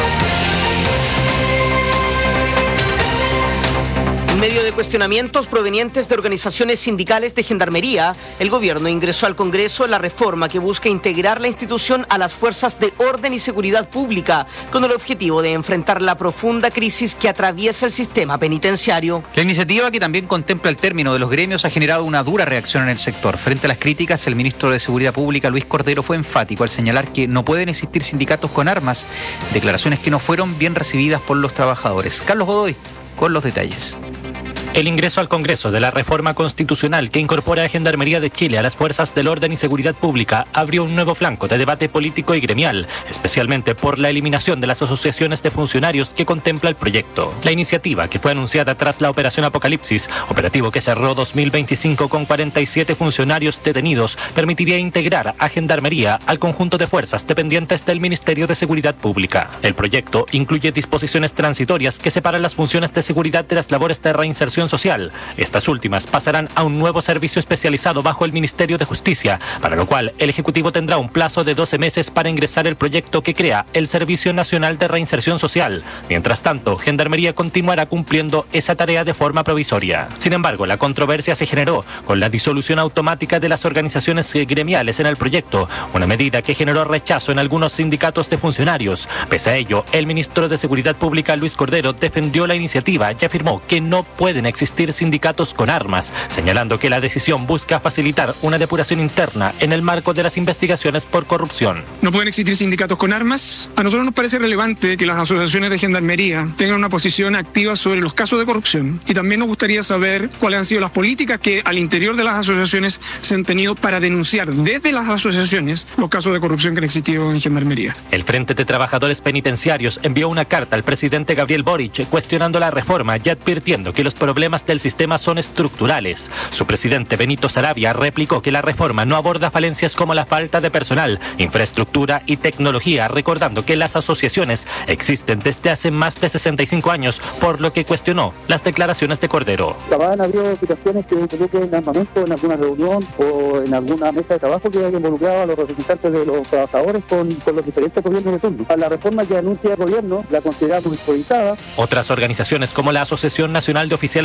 En medio de cuestionamientos provenientes de organizaciones sindicales de Gendarmería, el gobierno ingresó al Congreso la reforma que busca integrar la institución a las fuerzas de orden y seguridad pública, con el objetivo de enfrentar la profunda crisis que atraviesa el sistema penitenciario. La iniciativa, que también contempla el término de los gremios, ha generado una dura reacción en el sector. Frente a las críticas, el ministro de Seguridad Pública, Luis Cordero, fue enfático al señalar que no pueden existir sindicatos con armas, declaraciones que no fueron bien recibidas por los trabajadores. Carlos Godoy, con los detalles. El ingreso al Congreso de la reforma constitucional que incorpora a Gendarmería de Chile a las fuerzas del orden y seguridad pública abrió un nuevo flanco de debate político y gremial, especialmente por la eliminación de las asociaciones de funcionarios que contempla el proyecto. La iniciativa, que fue anunciada tras la Operación Apocalipsis, operativo que cerró dos mil veinticinco con cuarenta y siete funcionarios detenidos, permitiría integrar a Gendarmería al conjunto de fuerzas dependientes del Ministerio de Seguridad Pública. El proyecto incluye disposiciones transitorias que separan las funciones de seguridad de las labores de reinserción social. Estas últimas pasarán a un nuevo servicio especializado bajo el Ministerio de Justicia, para lo cual el Ejecutivo tendrá un plazo de doce meses para ingresar el proyecto que crea el Servicio Nacional de Reinserción Social. Mientras tanto, Gendarmería continuará cumpliendo esa tarea de forma provisoria. Sin embargo, la controversia se generó con la disolución automática de las organizaciones gremiales en el proyecto, una medida que generó rechazo en algunos sindicatos de funcionarios. Pese a ello, el ministro de Seguridad Pública, Luis Cordero, defendió la iniciativa y afirmó que no pueden existir sindicatos con armas, señalando que la decisión busca facilitar una depuración interna en el marco de las investigaciones por corrupción. No pueden existir sindicatos con armas. A nosotros nos parece relevante que las asociaciones de Gendarmería tengan una posición activa sobre los casos de corrupción, y también nos gustaría saber cuáles han sido las políticas que al interior de las asociaciones se han tenido para denunciar desde las asociaciones los casos de corrupción que han existido en Gendarmería. El Frente de Trabajadores Penitenciarios envió una carta al presidente Gabriel Boric cuestionando la reforma y advirtiendo que los problemas del sistema son estructurales. Su presidente Benito Saravia replicó que la reforma no aborda falencias como la falta de personal, infraestructura y tecnología, recordando que las asociaciones existen desde hace más de sesenta y cinco años, por lo que cuestionó las declaraciones de Cordero. Han habido situaciones que involucren armamento en alguna reunión o en alguna mesa de trabajo que haya involucrado a los representantes de los trabajadores con, con los diferentes gobiernos de turno. A la reforma que anuncia el gobierno la consideramos improvisada. Otras organizaciones como la Asociación Nacional de Oficiales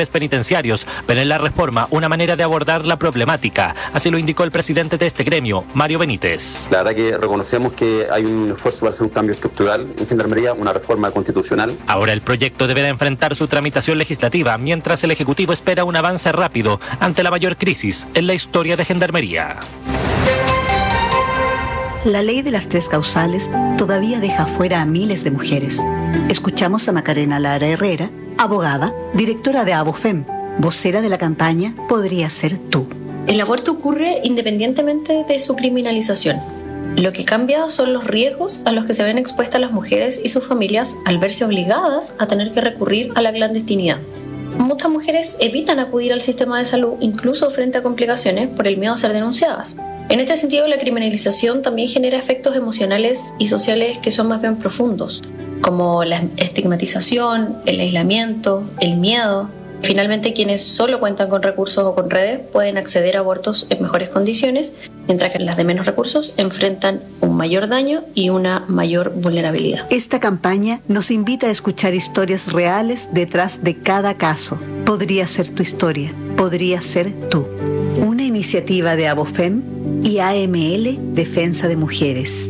tribunales penitenciarios ven en la reforma una manera de abordar la problemática. Así lo indicó el presidente de este gremio, Mario Benítez. La verdad que reconocemos que hay un esfuerzo para hacer un cambio estructural en Gendarmería, una reforma constitucional. Ahora el proyecto deberá enfrentar su tramitación legislativa, mientras el Ejecutivo espera un avance rápido ante la mayor crisis en la historia de Gendarmería. La ley de las tres causales todavía deja fuera a miles de mujeres. Escuchamos a Macarena Lara Herrera, abogada, directora de ABOFEM, vocera de la campaña Podría Ser Tú. El aborto ocurre independientemente de su criminalización. Lo que cambia son los riesgos a los que se ven expuestas las mujeres y sus familias al verse obligadas a tener que recurrir a la clandestinidad. Muchas mujeres evitan acudir al sistema de salud incluso frente a complicaciones por el miedo a ser denunciadas. En este sentido, la criminalización también genera efectos emocionales y sociales que son más bien profundos, como la estigmatización, el aislamiento, el miedo. Finalmente, quienes solo cuentan con recursos o con redes pueden acceder a abortos en mejores condiciones, mientras que las de menos recursos enfrentan un mayor daño y una mayor vulnerabilidad. Esta campaña nos invita a escuchar historias reales detrás de cada caso. Podría ser tu historia, podría ser tú. Una iniciativa de ABOFEM y A M L Defensa de Mujeres.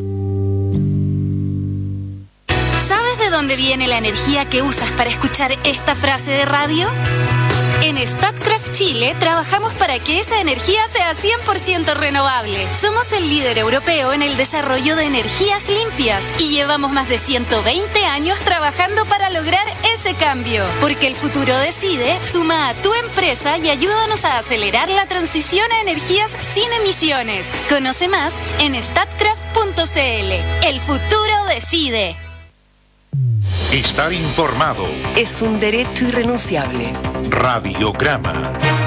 ¿Sabes de dónde viene la energía que usas para escuchar esta frase de radio? En Statkraft Chile trabajamos para que esa energía sea cien por ciento renovable. Somos el líder europeo en el desarrollo de energías limpias y llevamos más de ciento veinte años trabajando para lograr ese cambio. Porque el futuro decide, suma a tu empresa y ayúdanos a acelerar la transición a energías sin emisiones. Conoce más en statkraft punto c l. El futuro decide. Estar informado es un derecho irrenunciable. Radiograma.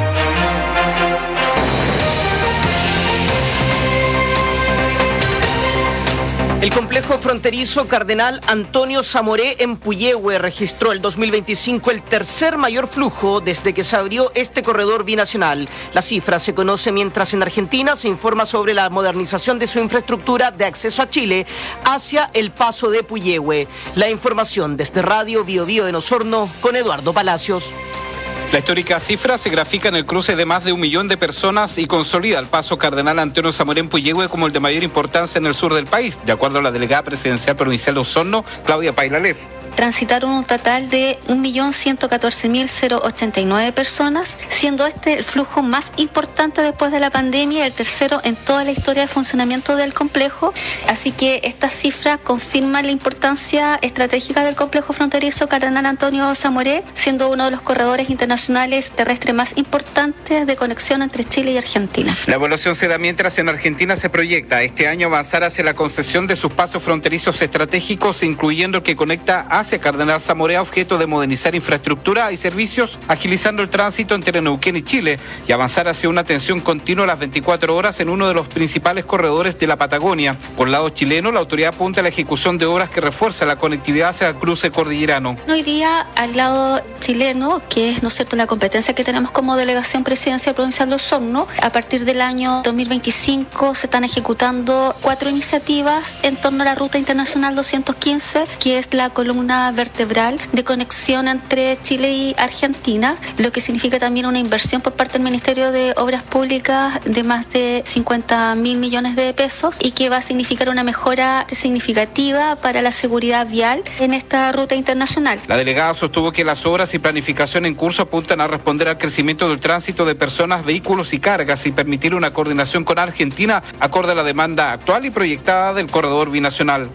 El complejo fronterizo Cardenal Antonio Zamoré en Puyehue registró el dos mil veinticinco el tercer mayor flujo desde que se abrió este corredor binacional. La cifra se conoce mientras en Argentina se informa sobre la modernización de su infraestructura de acceso a Chile hacia el paso de Puyehue. La información desde Radio Bio Bio en Osorno con Eduardo Palacios. La histórica cifra se grafica en el cruce de más de un millón de personas y consolida el paso Cardenal Antonio Zamoré en Puyehue como el de mayor importancia en el sur del país, de acuerdo a la delegada presidencial provincial de Osorno, Claudia Pailalef. Transitaron un total de un millón ciento catorce mil ochenta y nueve personas, siendo este el flujo más importante después de la pandemia y el tercero en toda la historia de funcionamiento del complejo. Así que esta cifra confirma la importancia estratégica del complejo fronterizo Cardenal Antonio Zamoré, siendo uno de los corredores internacionales terrestres más importantes de conexión entre Chile y Argentina. La evaluación se da mientras en Argentina se proyecta este año avanzar hacia la concesión de sus pasos fronterizos estratégicos, incluyendo el que conecta hacia Cardenal Zamoré a objeto de modernizar infraestructura y servicios, agilizando el tránsito entre Neuquén y Chile y avanzar hacia una atención continua a las veinticuatro horas en uno de los principales corredores de la Patagonia. Por el lado chileno, la autoridad apunta a la ejecución de obras que refuerzan la conectividad hacia el cruce cordillerano. Hoy día, al lado chileno, que es, ¿no es cierto?, la competencia que tenemos como delegación presidencial provincial de Osorno, a partir del año dos mil veinticinco se están ejecutando cuatro iniciativas en torno a la Ruta Internacional doscientos quince, que es la columna vertebral de conexión entre Chile y Argentina, lo que significa también una inversión por parte del Ministerio de Obras Públicas de más de cincuenta mil millones de pesos y que va a significar una mejora significativa para la seguridad vial en esta ruta internacional. La delegada sostuvo que las obras y planificación en curso apuntan a responder al crecimiento del tránsito de personas, vehículos y cargas y permitir una coordinación con Argentina acorde a la demanda actual y proyectada del corredor binacional.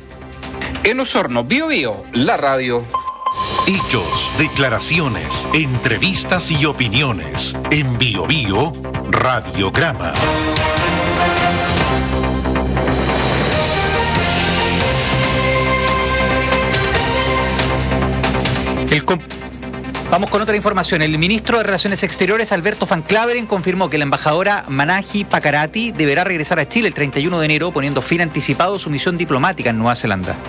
En Osorno, Bio Bio, la radio. Hechos, declaraciones, entrevistas y opiniones. En Bio Bio, Radiograma. El comp- Vamos con otra información. El ministro de Relaciones Exteriores, Alberto Van Claveren, confirmó que la embajadora Manahi Pakarati deberá regresar a Chile el treinta y uno de enero, poniendo fin anticipado a su misión diplomática en Nueva Zelanda.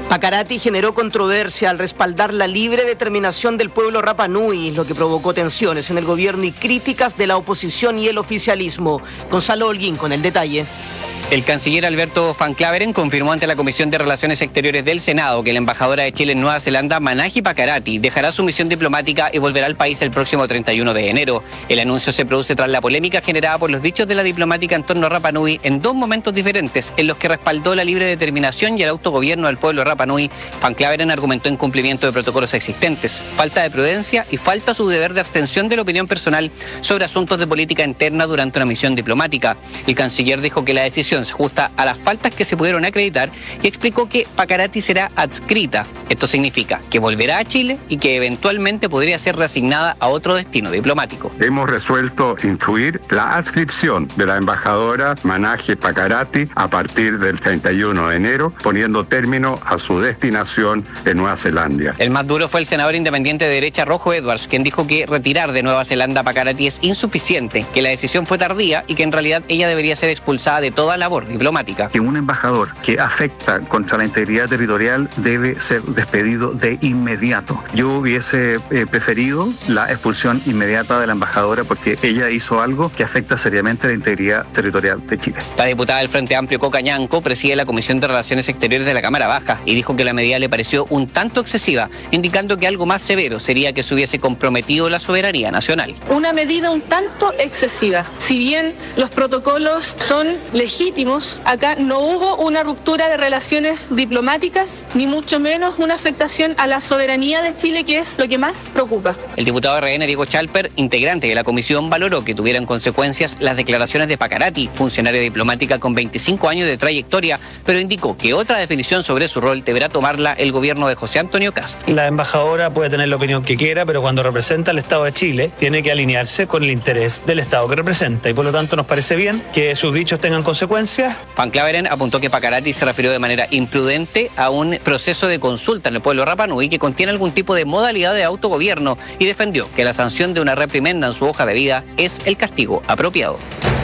Pacarati generó controversia al respaldar la libre determinación del pueblo Rapa Nui, lo que provocó tensiones en el gobierno y críticas de la oposición y el oficialismo. Gonzalo Holguín con el detalle. El canciller Alberto Van Claveren confirmó ante la Comisión de Relaciones Exteriores del Senado que la embajadora de Chile en Nueva Zelanda, Manaji Pacarati, dejará su misión diplomática y volverá al país el próximo treinta y uno de enero. El anuncio se produce tras la polémica generada por los dichos de la diplomática en torno a Rapa Nui en dos momentos diferentes, en los que respaldó la libre determinación y el autogobierno del pueblo Rapa Nui. Van Claveren argumentó incumplimiento de protocolos existentes, falta de prudencia y falta su deber de abstención de la opinión personal sobre asuntos de política interna durante una misión diplomática. El canciller dijo que la decisión se ajusta a las faltas que se pudieron acreditar y explicó que Pacarati será adscrita. Esto significa que volverá a Chile y que eventualmente podría ser reasignada a otro destino diplomático. Hemos resuelto incluir la adscripción de la embajadora Manaji Pacarati a partir del treinta y uno de enero, poniendo término a su destinación en Nueva Zelanda. El más duro fue el senador independiente de derecha Rojo Edwards, quien dijo que retirar de Nueva Zelanda a Pacarati es insuficiente, que la decisión fue tardía y que en realidad ella debería ser expulsada de toda labor diplomática. Que un embajador que afecta contra la integridad territorial debe ser despedido de inmediato. Yo hubiese eh, preferido la expulsión inmediata de la embajadora porque ella hizo algo que afecta seriamente la integridad territorial de Chile. La diputada del Frente Amplio Coca Ñanco preside la Comisión de Relaciones Exteriores de la Cámara Baja y dijo que la medida le pareció un tanto excesiva, indicando que algo más severo sería que se hubiese comprometido la soberanía nacional. Una medida un tanto excesiva. Si bien los protocolos son legítimos, acá no hubo una ruptura de relaciones diplomáticas, ni mucho menos una afectación a la soberanía de Chile, que es lo que más preocupa. El diputado R N Diego Chalper, integrante de la comisión, valoró que tuvieran consecuencias las declaraciones de Pacarati, funcionaria diplomática con veinticinco años de trayectoria, pero indicó que otra definición sobre su rol deberá tomarla el gobierno de José Antonio Kast. La embajadora puede tener la opinión que quiera, pero cuando representa al Estado de Chile, tiene que alinearse con el interés del Estado que representa, y por lo tanto nos parece bien que sus dichos tengan consecuencias. Van Claveren apuntó que Pacarati se refirió de manera imprudente a un proceso de consulta en el pueblo Rapa Nui que contiene algún tipo de modalidad de autogobierno y defendió que la sanción de una reprimenda en su hoja de vida es el castigo apropiado.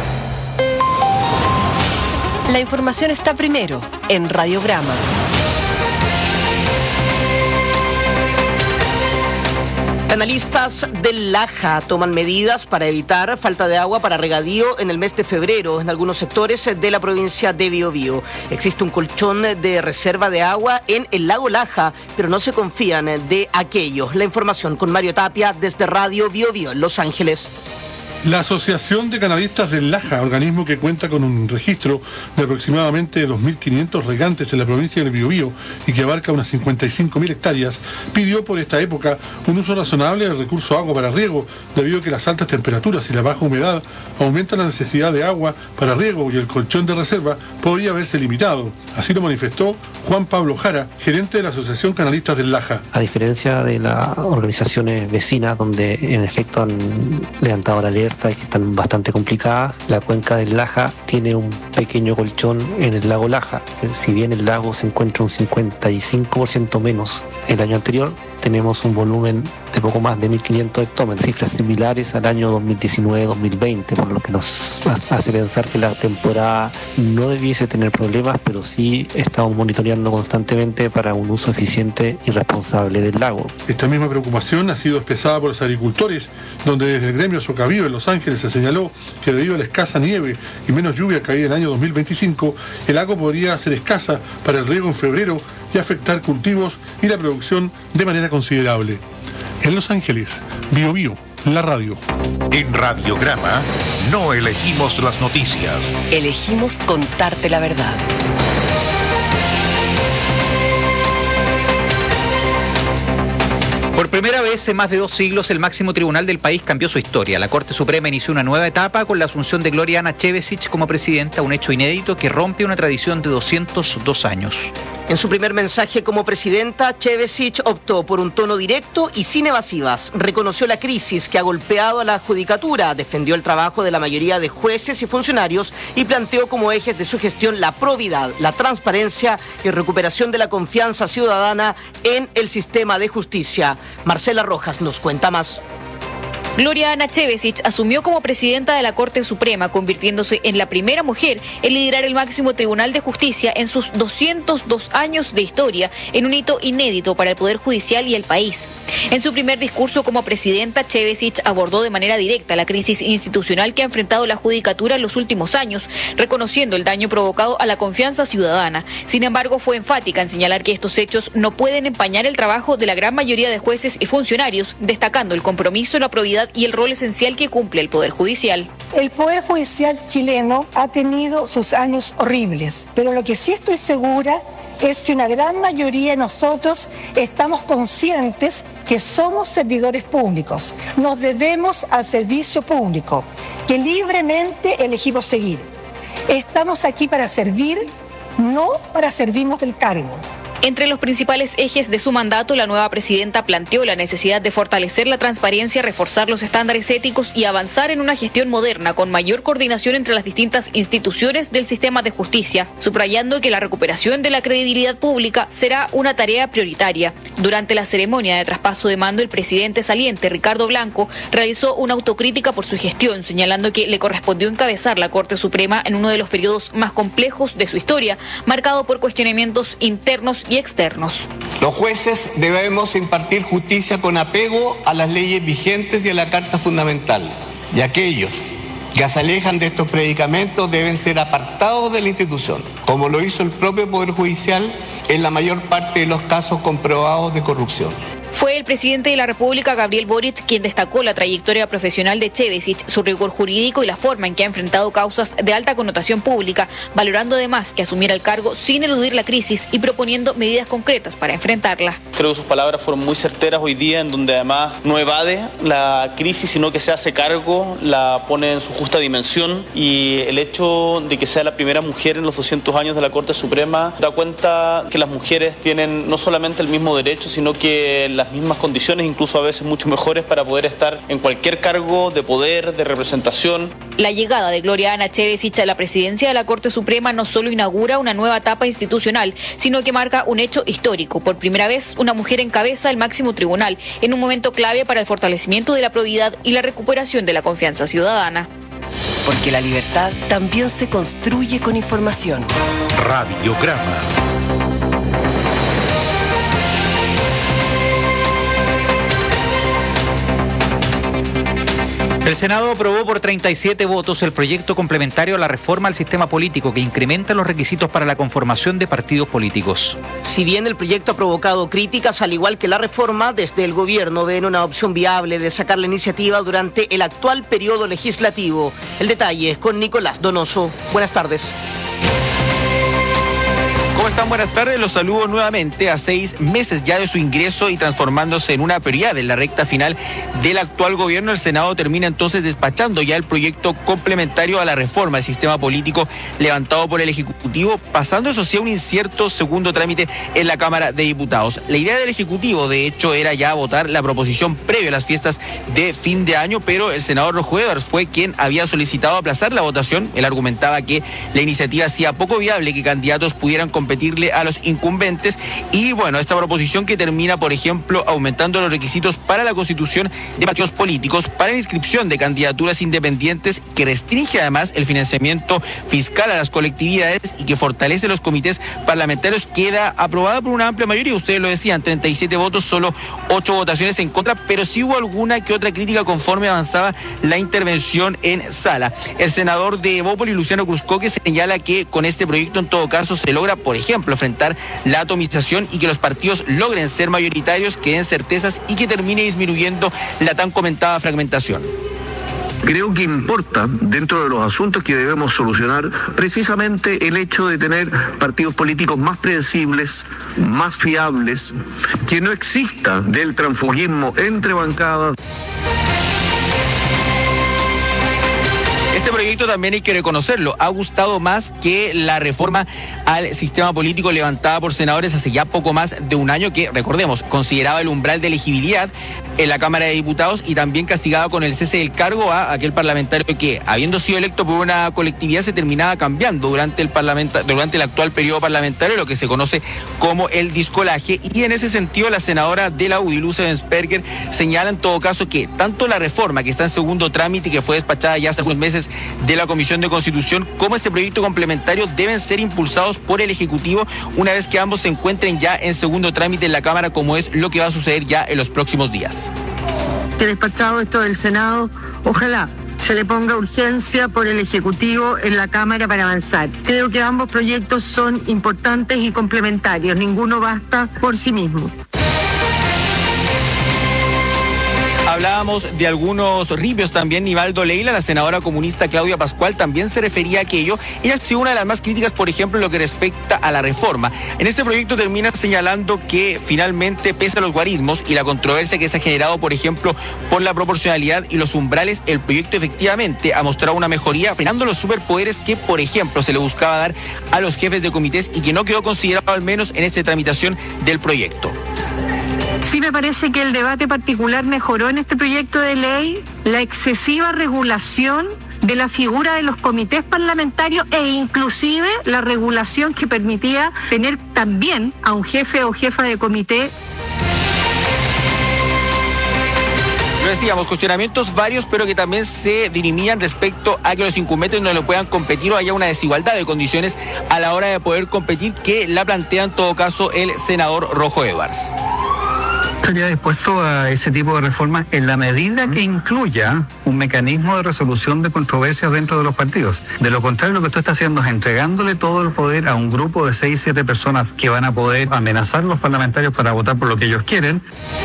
La información está primero en Radiograma. Analistas del Laja toman medidas para evitar falta de agua para regadío en el mes de febrero en algunos sectores de la provincia de Biobío. Existe un colchón de reserva de agua en el lago Laja, pero no se confían de aquello. La información con Mario Tapia desde Radio Biobío en Los Ángeles. La Asociación de Canalistas del Laja, organismo que cuenta con un registro de aproximadamente dos mil quinientos regantes en la provincia del Biobío y que abarca unas cincuenta y cinco mil hectáreas, pidió por esta época un uso razonable del recurso agua para riego, debido a que las altas temperaturas y la baja humedad aumentan la necesidad de agua para riego y el colchón de reserva podría verse limitado. Así lo manifestó Juan Pablo Jara, gerente de la Asociación Canalistas del Laja. A diferencia de las organizaciones vecinas, donde en efecto han levantado la alerta y que están bastante complicadas, la cuenca del Laja tiene un pequeño colchón en el lago Laja. Si bien el lago se encuentra un cincuenta y cinco por ciento menos el año anterior, tenemos un volumen de poco más de mil quinientos hectómetros, cifras similares al año dos mil diecinueve dos mil veinte, por lo que nos hace pensar que la temporada no debiese tener problemas, pero sí estamos monitoreando constantemente para un uso eficiente y responsable del lago. Esta misma preocupación ha sido expresada por los agricultores, donde desde el gremio Socavío en Los Ángeles se señaló que debido a la escasa nieve y menos lluvia que había en el año dos mil veinticinco, el agua podría ser escasa para el riego en febrero y afectar cultivos y la producción de manera considerable. En Los Ángeles, Biobío, la radio. En Radiograma no elegimos las noticias. Elegimos contarte la verdad. Por primera vez en más de dos siglos, el máximo tribunal del país cambió su historia. La Corte Suprema inició una nueva etapa con la asunción de Gloriana Chevesic como presidenta, un hecho inédito que rompe una tradición de doscientos dos años. En su primer mensaje como presidenta, Chevesic optó por un tono directo y sin evasivas. Reconoció la crisis que ha golpeado a la judicatura, defendió el trabajo de la mayoría de jueces y funcionarios y planteó como ejes de su gestión la probidad, la transparencia y recuperación de la confianza ciudadana en el sistema de justicia. Marcela Rojas nos cuenta más. Gloria Ana Chevesich asumió como presidenta de la Corte Suprema, convirtiéndose en la primera mujer en liderar el máximo tribunal de justicia en sus doscientos dos años de historia, en un hito inédito para el Poder Judicial y el país. En su primer discurso como presidenta, Chevesich abordó de manera directa la crisis institucional que ha enfrentado la judicatura en los últimos años, reconociendo el daño provocado a la confianza ciudadana. Sin embargo, fue enfática en señalar que estos hechos no pueden empañar el trabajo de la gran mayoría de jueces y funcionarios, destacando el compromiso, la probidad y el rol esencial que cumple el Poder Judicial. El Poder Judicial chileno ha tenido sus años horribles, pero lo que sí estoy segura es que una gran mayoría de nosotros estamos conscientes que somos servidores públicos, nos debemos al servicio público, que libremente elegimos seguir. Estamos aquí para servir, no para servirnos del cargo. Entre los principales ejes de su mandato, la nueva presidenta planteó la necesidad de fortalecer la transparencia, reforzar los estándares éticos y avanzar en una gestión moderna con mayor coordinación entre las distintas instituciones del sistema de justicia, subrayando que la recuperación de la credibilidad pública será una tarea prioritaria. Durante la ceremonia de traspaso de mando, el presidente saliente, Ricardo Blanco, realizó una autocrítica por su gestión, señalando que le correspondió encabezar la Corte Suprema en uno de los periodos más complejos de su historia, marcado por cuestionamientos internos y externos. Los jueces debemos impartir justicia con apego a las leyes vigentes y a la Carta Fundamental, y aquellos que se alejan de estos predicamentos deben ser apartados de la institución, como lo hizo el propio Poder Judicial en la mayor parte de los casos comprobados de corrupción. Fue el presidente de la República, Gabriel Boric, quien destacó la trayectoria profesional de Chevesich, su rigor jurídico y la forma en que ha enfrentado causas de alta connotación pública, valorando además que asumiera el cargo sin eludir la crisis y proponiendo medidas concretas para enfrentarla. Creo que sus palabras fueron muy certeras hoy día, en donde además no evade la crisis, sino que se hace cargo, la pone en su justa dimensión, y el hecho de que sea la primera mujer en los doscientos años de la Corte Suprema da cuenta que las mujeres tienen no solamente el mismo derecho, sino que la las mismas condiciones, incluso a veces mucho mejores, para poder estar en cualquier cargo de poder, de representación. La llegada de Gloria Ana Chevesich a la presidencia de la Corte Suprema no solo inaugura una nueva etapa institucional, sino que marca un hecho histórico. Por primera vez, una mujer encabeza el máximo tribunal, en un momento clave para el fortalecimiento de la probidad y la recuperación de la confianza ciudadana. Porque la libertad también se construye con información. Radiograma. El Senado aprobó por treinta y siete votos el proyecto complementario a la reforma al sistema político que incrementa los requisitos para la conformación de partidos políticos. Si bien el proyecto ha provocado críticas, al igual que la reforma, desde el gobierno ven una opción viable de sacar la iniciativa durante el actual periodo legislativo. El detalle es con Nicolás Donoso. Buenas tardes. ¿Cómo están? Buenas tardes. Los saludo nuevamente a seis meses ya de su ingreso y transformándose en una prioridad en la recta final del actual gobierno. El Senado termina entonces despachando ya el proyecto complementario a la reforma del sistema político levantado por el Ejecutivo, pasando eso sí a un incierto segundo trámite en la Cámara de Diputados. La idea del Ejecutivo, de hecho, era ya votar la proposición previo a las fiestas de fin de año, pero el senador Rojo Edwards fue quien había solicitado aplazar la votación. Él argumentaba que la iniciativa hacía poco viable que candidatos pudieran competirle a los incumbentes, y bueno, esta proposición que termina, por ejemplo, aumentando los requisitos para la constitución de partidos políticos, para la inscripción de candidaturas independientes, que restringe además el financiamiento fiscal a las colectividades y que fortalece los comités parlamentarios, queda aprobada por una amplia mayoría. Ustedes lo decían, treinta y siete votos, solo ocho votaciones en contra, pero sí hubo alguna que otra crítica conforme avanzaba la intervención en sala. El senador de Bópoli, Luciano Cruzcoque, señala que con este proyecto en todo caso se logra, por ejemplo, enfrentar la atomización y que los partidos logren ser mayoritarios, que den certezas y que termine disminuyendo la tan comentada fragmentación. Creo que importa, dentro de los asuntos que debemos solucionar, precisamente el hecho de tener partidos políticos más predecibles, más fiables, que no exista del transfugismo entre bancadas. Este proyecto también hay que reconocerlo, ha gustado más que la reforma al sistema político levantada por senadores hace ya poco más de un año, que, recordemos, consideraba el umbral de elegibilidad en la Cámara de Diputados y también castigaba con el cese del cargo a aquel parlamentario que, habiendo sido electo por una colectividad, se terminaba cambiando durante el parlamenta, durante el actual periodo parlamentario, lo que se conoce como el discolaje. Y en ese sentido, la senadora de la U D I, Luz Ebensperger, señala en todo caso que tanto la reforma que está en segundo trámite y que fue despachada ya hace algunos meses de la Comisión de Constitución, como este proyecto complementario deben ser impulsados por el Ejecutivo una vez que ambos se encuentren ya en segundo trámite en la Cámara, como es lo que va a suceder ya en los próximos días. Que despachado esto del Senado, ojalá se le ponga urgencia por el Ejecutivo en la Cámara para avanzar. Creo que ambos proyectos son importantes y complementarios, ninguno basta por sí mismo. Hablábamos de algunos ripios también. Nivaldo Leila, la senadora comunista Claudia Pascual, también se refería a aquello. Ella ha sido una de las más críticas, por ejemplo, en lo que respecta a la reforma. En este proyecto termina señalando que finalmente, pese a los guarismos y la controversia que se ha generado, por ejemplo, por la proporcionalidad y los umbrales, el proyecto efectivamente ha mostrado una mejoría, frenando los superpoderes que, por ejemplo, se le buscaba dar a los jefes de comités y que no quedó considerado, al menos en esta tramitación del proyecto. Sí, me parece que el debate particular mejoró en este proyecto de ley la excesiva regulación de la figura de los comités parlamentarios e inclusive la regulación que permitía tener también a un jefe o jefa de comité. Lo decíamos, cuestionamientos varios, pero que también se dirimían respecto a que los incumbentes no le puedan competir o haya una desigualdad de condiciones a la hora de poder competir, que la plantea en todo caso el senador Rojo Edwards. Estaría dispuesto a ese tipo de reformas en la medida que incluya un mecanismo de resolución de controversias dentro de los partidos. De lo contrario, lo que usted está haciendo es entregándole todo el poder a un grupo de seis, siete personas que van a poder amenazar a los parlamentarios para votar por lo que ellos quieren.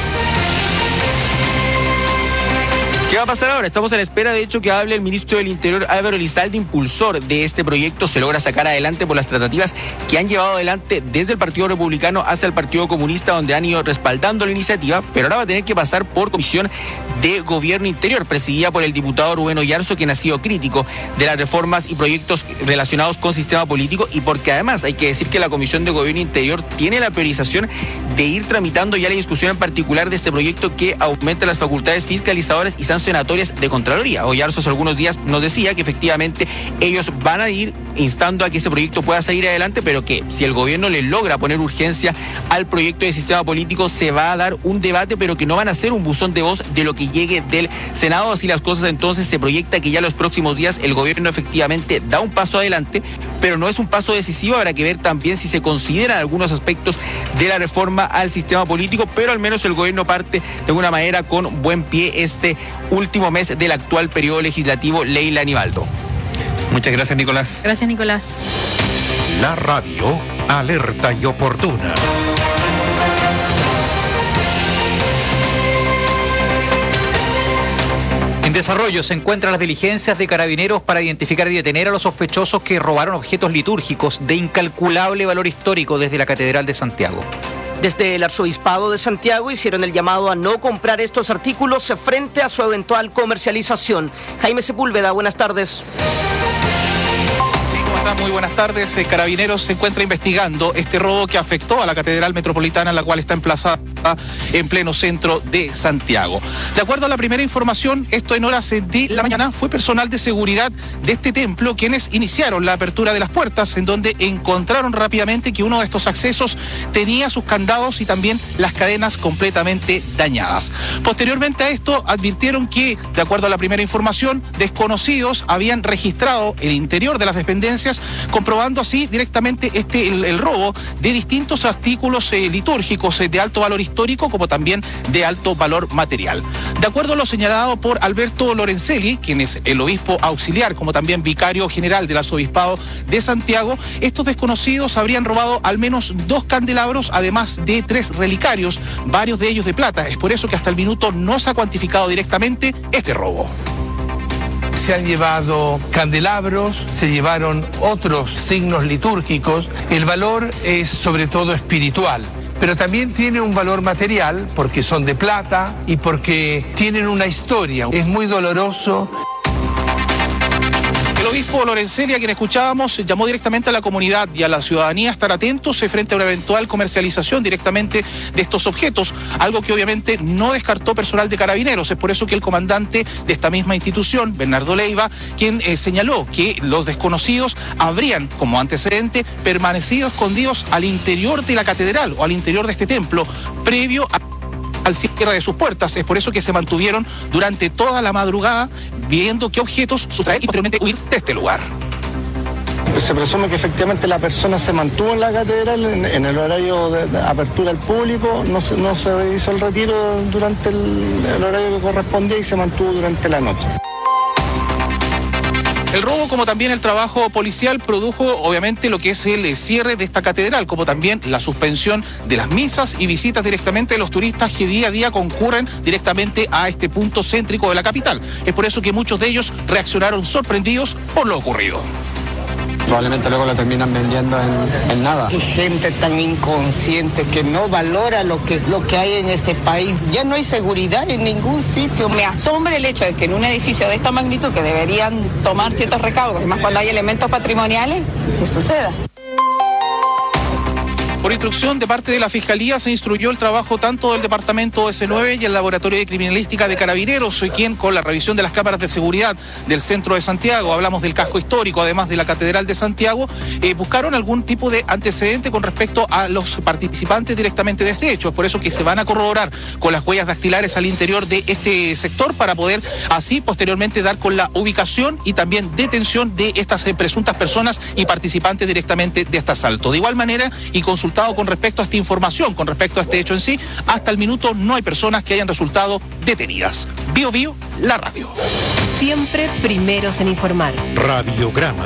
¿Qué va a pasar ahora? Estamos a la espera, de hecho, que hable el ministro del Interior, Álvaro Elizalde, impulsor de este proyecto. Se logra sacar adelante por las tratativas que han llevado adelante desde el Partido Republicano hasta el Partido Comunista, donde han ido respaldando la iniciativa, pero ahora va a tener que pasar por Comisión de Gobierno Interior, presidida por el diputado Rubén Oyarzo, quien ha sido crítico de las reformas y proyectos relacionados con sistema político, y porque además hay que decir que la Comisión de Gobierno Interior tiene la priorización de ir tramitando ya la discusión en particular de este proyecto que aumenta las facultades fiscalizadoras y sancionatorias de Contraloría. Oyarzo hace algunos días nos decía que efectivamente ellos van a ir instando a que ese proyecto pueda salir adelante, pero que si el gobierno le logra poner urgencia al proyecto de sistema político, se va a dar un debate, pero que no van a ser un buzón de voz de lo que llegue del Senado. Así las cosas, entonces se proyecta que ya los próximos días el gobierno efectivamente da un paso adelante, pero no es un paso decisivo. Habrá que ver también si se consideran algunos aspectos de la reforma al sistema político, pero al menos el gobierno parte de alguna manera con buen pie este último mes del actual periodo legislativo. Leila, Nivaldo. Muchas gracias, Nicolás. Gracias, Nicolás. La radio alerta y oportuna. En desarrollo se encuentran las diligencias de Carabineros para identificar y detener a los sospechosos que robaron objetos litúrgicos de incalculable valor histórico desde la Catedral de Santiago. Desde el Arzobispado de Santiago hicieron el llamado a no comprar estos artículos frente a su eventual comercialización. Jaime Sepúlveda, buenas tardes. Muy buenas tardes. Carabineros se encuentra investigando este robo que afectó a la Catedral Metropolitana, la cual está emplazada en pleno centro de Santiago. De acuerdo a la primera información, esto en horas de la mañana, fue personal de seguridad de este templo quienes iniciaron la apertura de las puertas, en donde encontraron rápidamente que uno de estos accesos tenía sus candados y también las cadenas completamente dañadas. Posteriormente a esto, advirtieron que, de acuerdo a la primera información, desconocidos habían registrado el interior de las dependencias, comprobando así directamente este el, el robo de distintos artículos eh, litúrgicos eh, de alto valor histórico, como también de alto valor material. De acuerdo a lo señalado por Alberto Lorenzelli, quien es el obispo auxiliar, como también vicario general del Arzobispado de Santiago, estos desconocidos habrían robado al menos dos candelabros, además de tres relicarios, varios de ellos de plata. Es por eso que hasta el minuto no se ha cuantificado directamente este robo. Se han llevado candelabros, se llevaron otros signos litúrgicos. El valor es sobre todo espiritual, pero también tiene un valor material porque son de plata y porque tienen una historia. Es muy doloroso. obispo Lorenzelli, a quien escuchábamos, llamó directamente a la comunidad y a la ciudadanía a estar atentos frente a una eventual comercialización directamente de estos objetos, algo que obviamente no descartó personal de Carabineros. Es por eso que el comandante de esta misma institución, Bernardo Leiva, quien eh, señaló que los desconocidos habrían, como antecedente, permanecido escondidos al interior de la catedral o al interior de este templo, previo a al cierre de sus puertas. Es por eso que se mantuvieron durante toda la madrugada viendo qué objetos sustraer y posteriormente huir de este lugar. Se presume que efectivamente la persona se mantuvo en la catedral en, en el horario de, de apertura al público, no se, no se hizo el retiro durante el, el horario que correspondía y se mantuvo durante la noche. El robo, como también el trabajo policial, produjo obviamente lo que es el cierre de esta catedral, como también la suspensión de las misas y visitas directamente de los turistas que día a día concurren directamente a este punto céntrico de la capital. Es por eso que muchos de ellos reaccionaron sorprendidos por lo ocurrido. Probablemente luego lo terminan vendiendo en, en nada. Hay gente tan inconsciente que no valora lo que, lo que hay en este país. Ya no hay seguridad en ningún sitio. Me asombra el hecho de que en un edificio de esta magnitud, que deberían tomar ciertos recaudos, más cuando hay elementos patrimoniales, que suceda. Por instrucción de parte de la Fiscalía se instruyó el trabajo tanto del Departamento ese nueve y el Laboratorio de Criminalística de Carabineros, quien con la revisión de las cámaras de seguridad del centro de Santiago, hablamos del casco histórico, además de la Catedral de Santiago, eh, buscaron algún tipo de antecedente con respecto a los participantes directamente de este hecho. Es por eso que se van a corroborar con las huellas dactilares al interior de este sector para poder así posteriormente dar con la ubicación y también detención de estas eh, presuntas personas y participantes directamente de este asalto. De igual manera, y consultado con respecto a esta información, con respecto a este hecho en sí, hasta el minuto no hay personas que hayan resultado detenidas. Bio Bio, la radio. Siempre primeros en informar. Radiograma.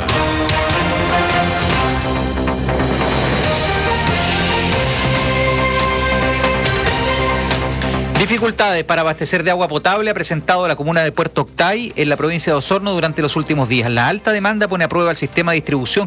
Dificultades para abastecer de agua potable ha presentado la comuna de Puerto Octay en la provincia de Osorno durante los últimos días. La alta demanda pone a prueba el sistema de distribución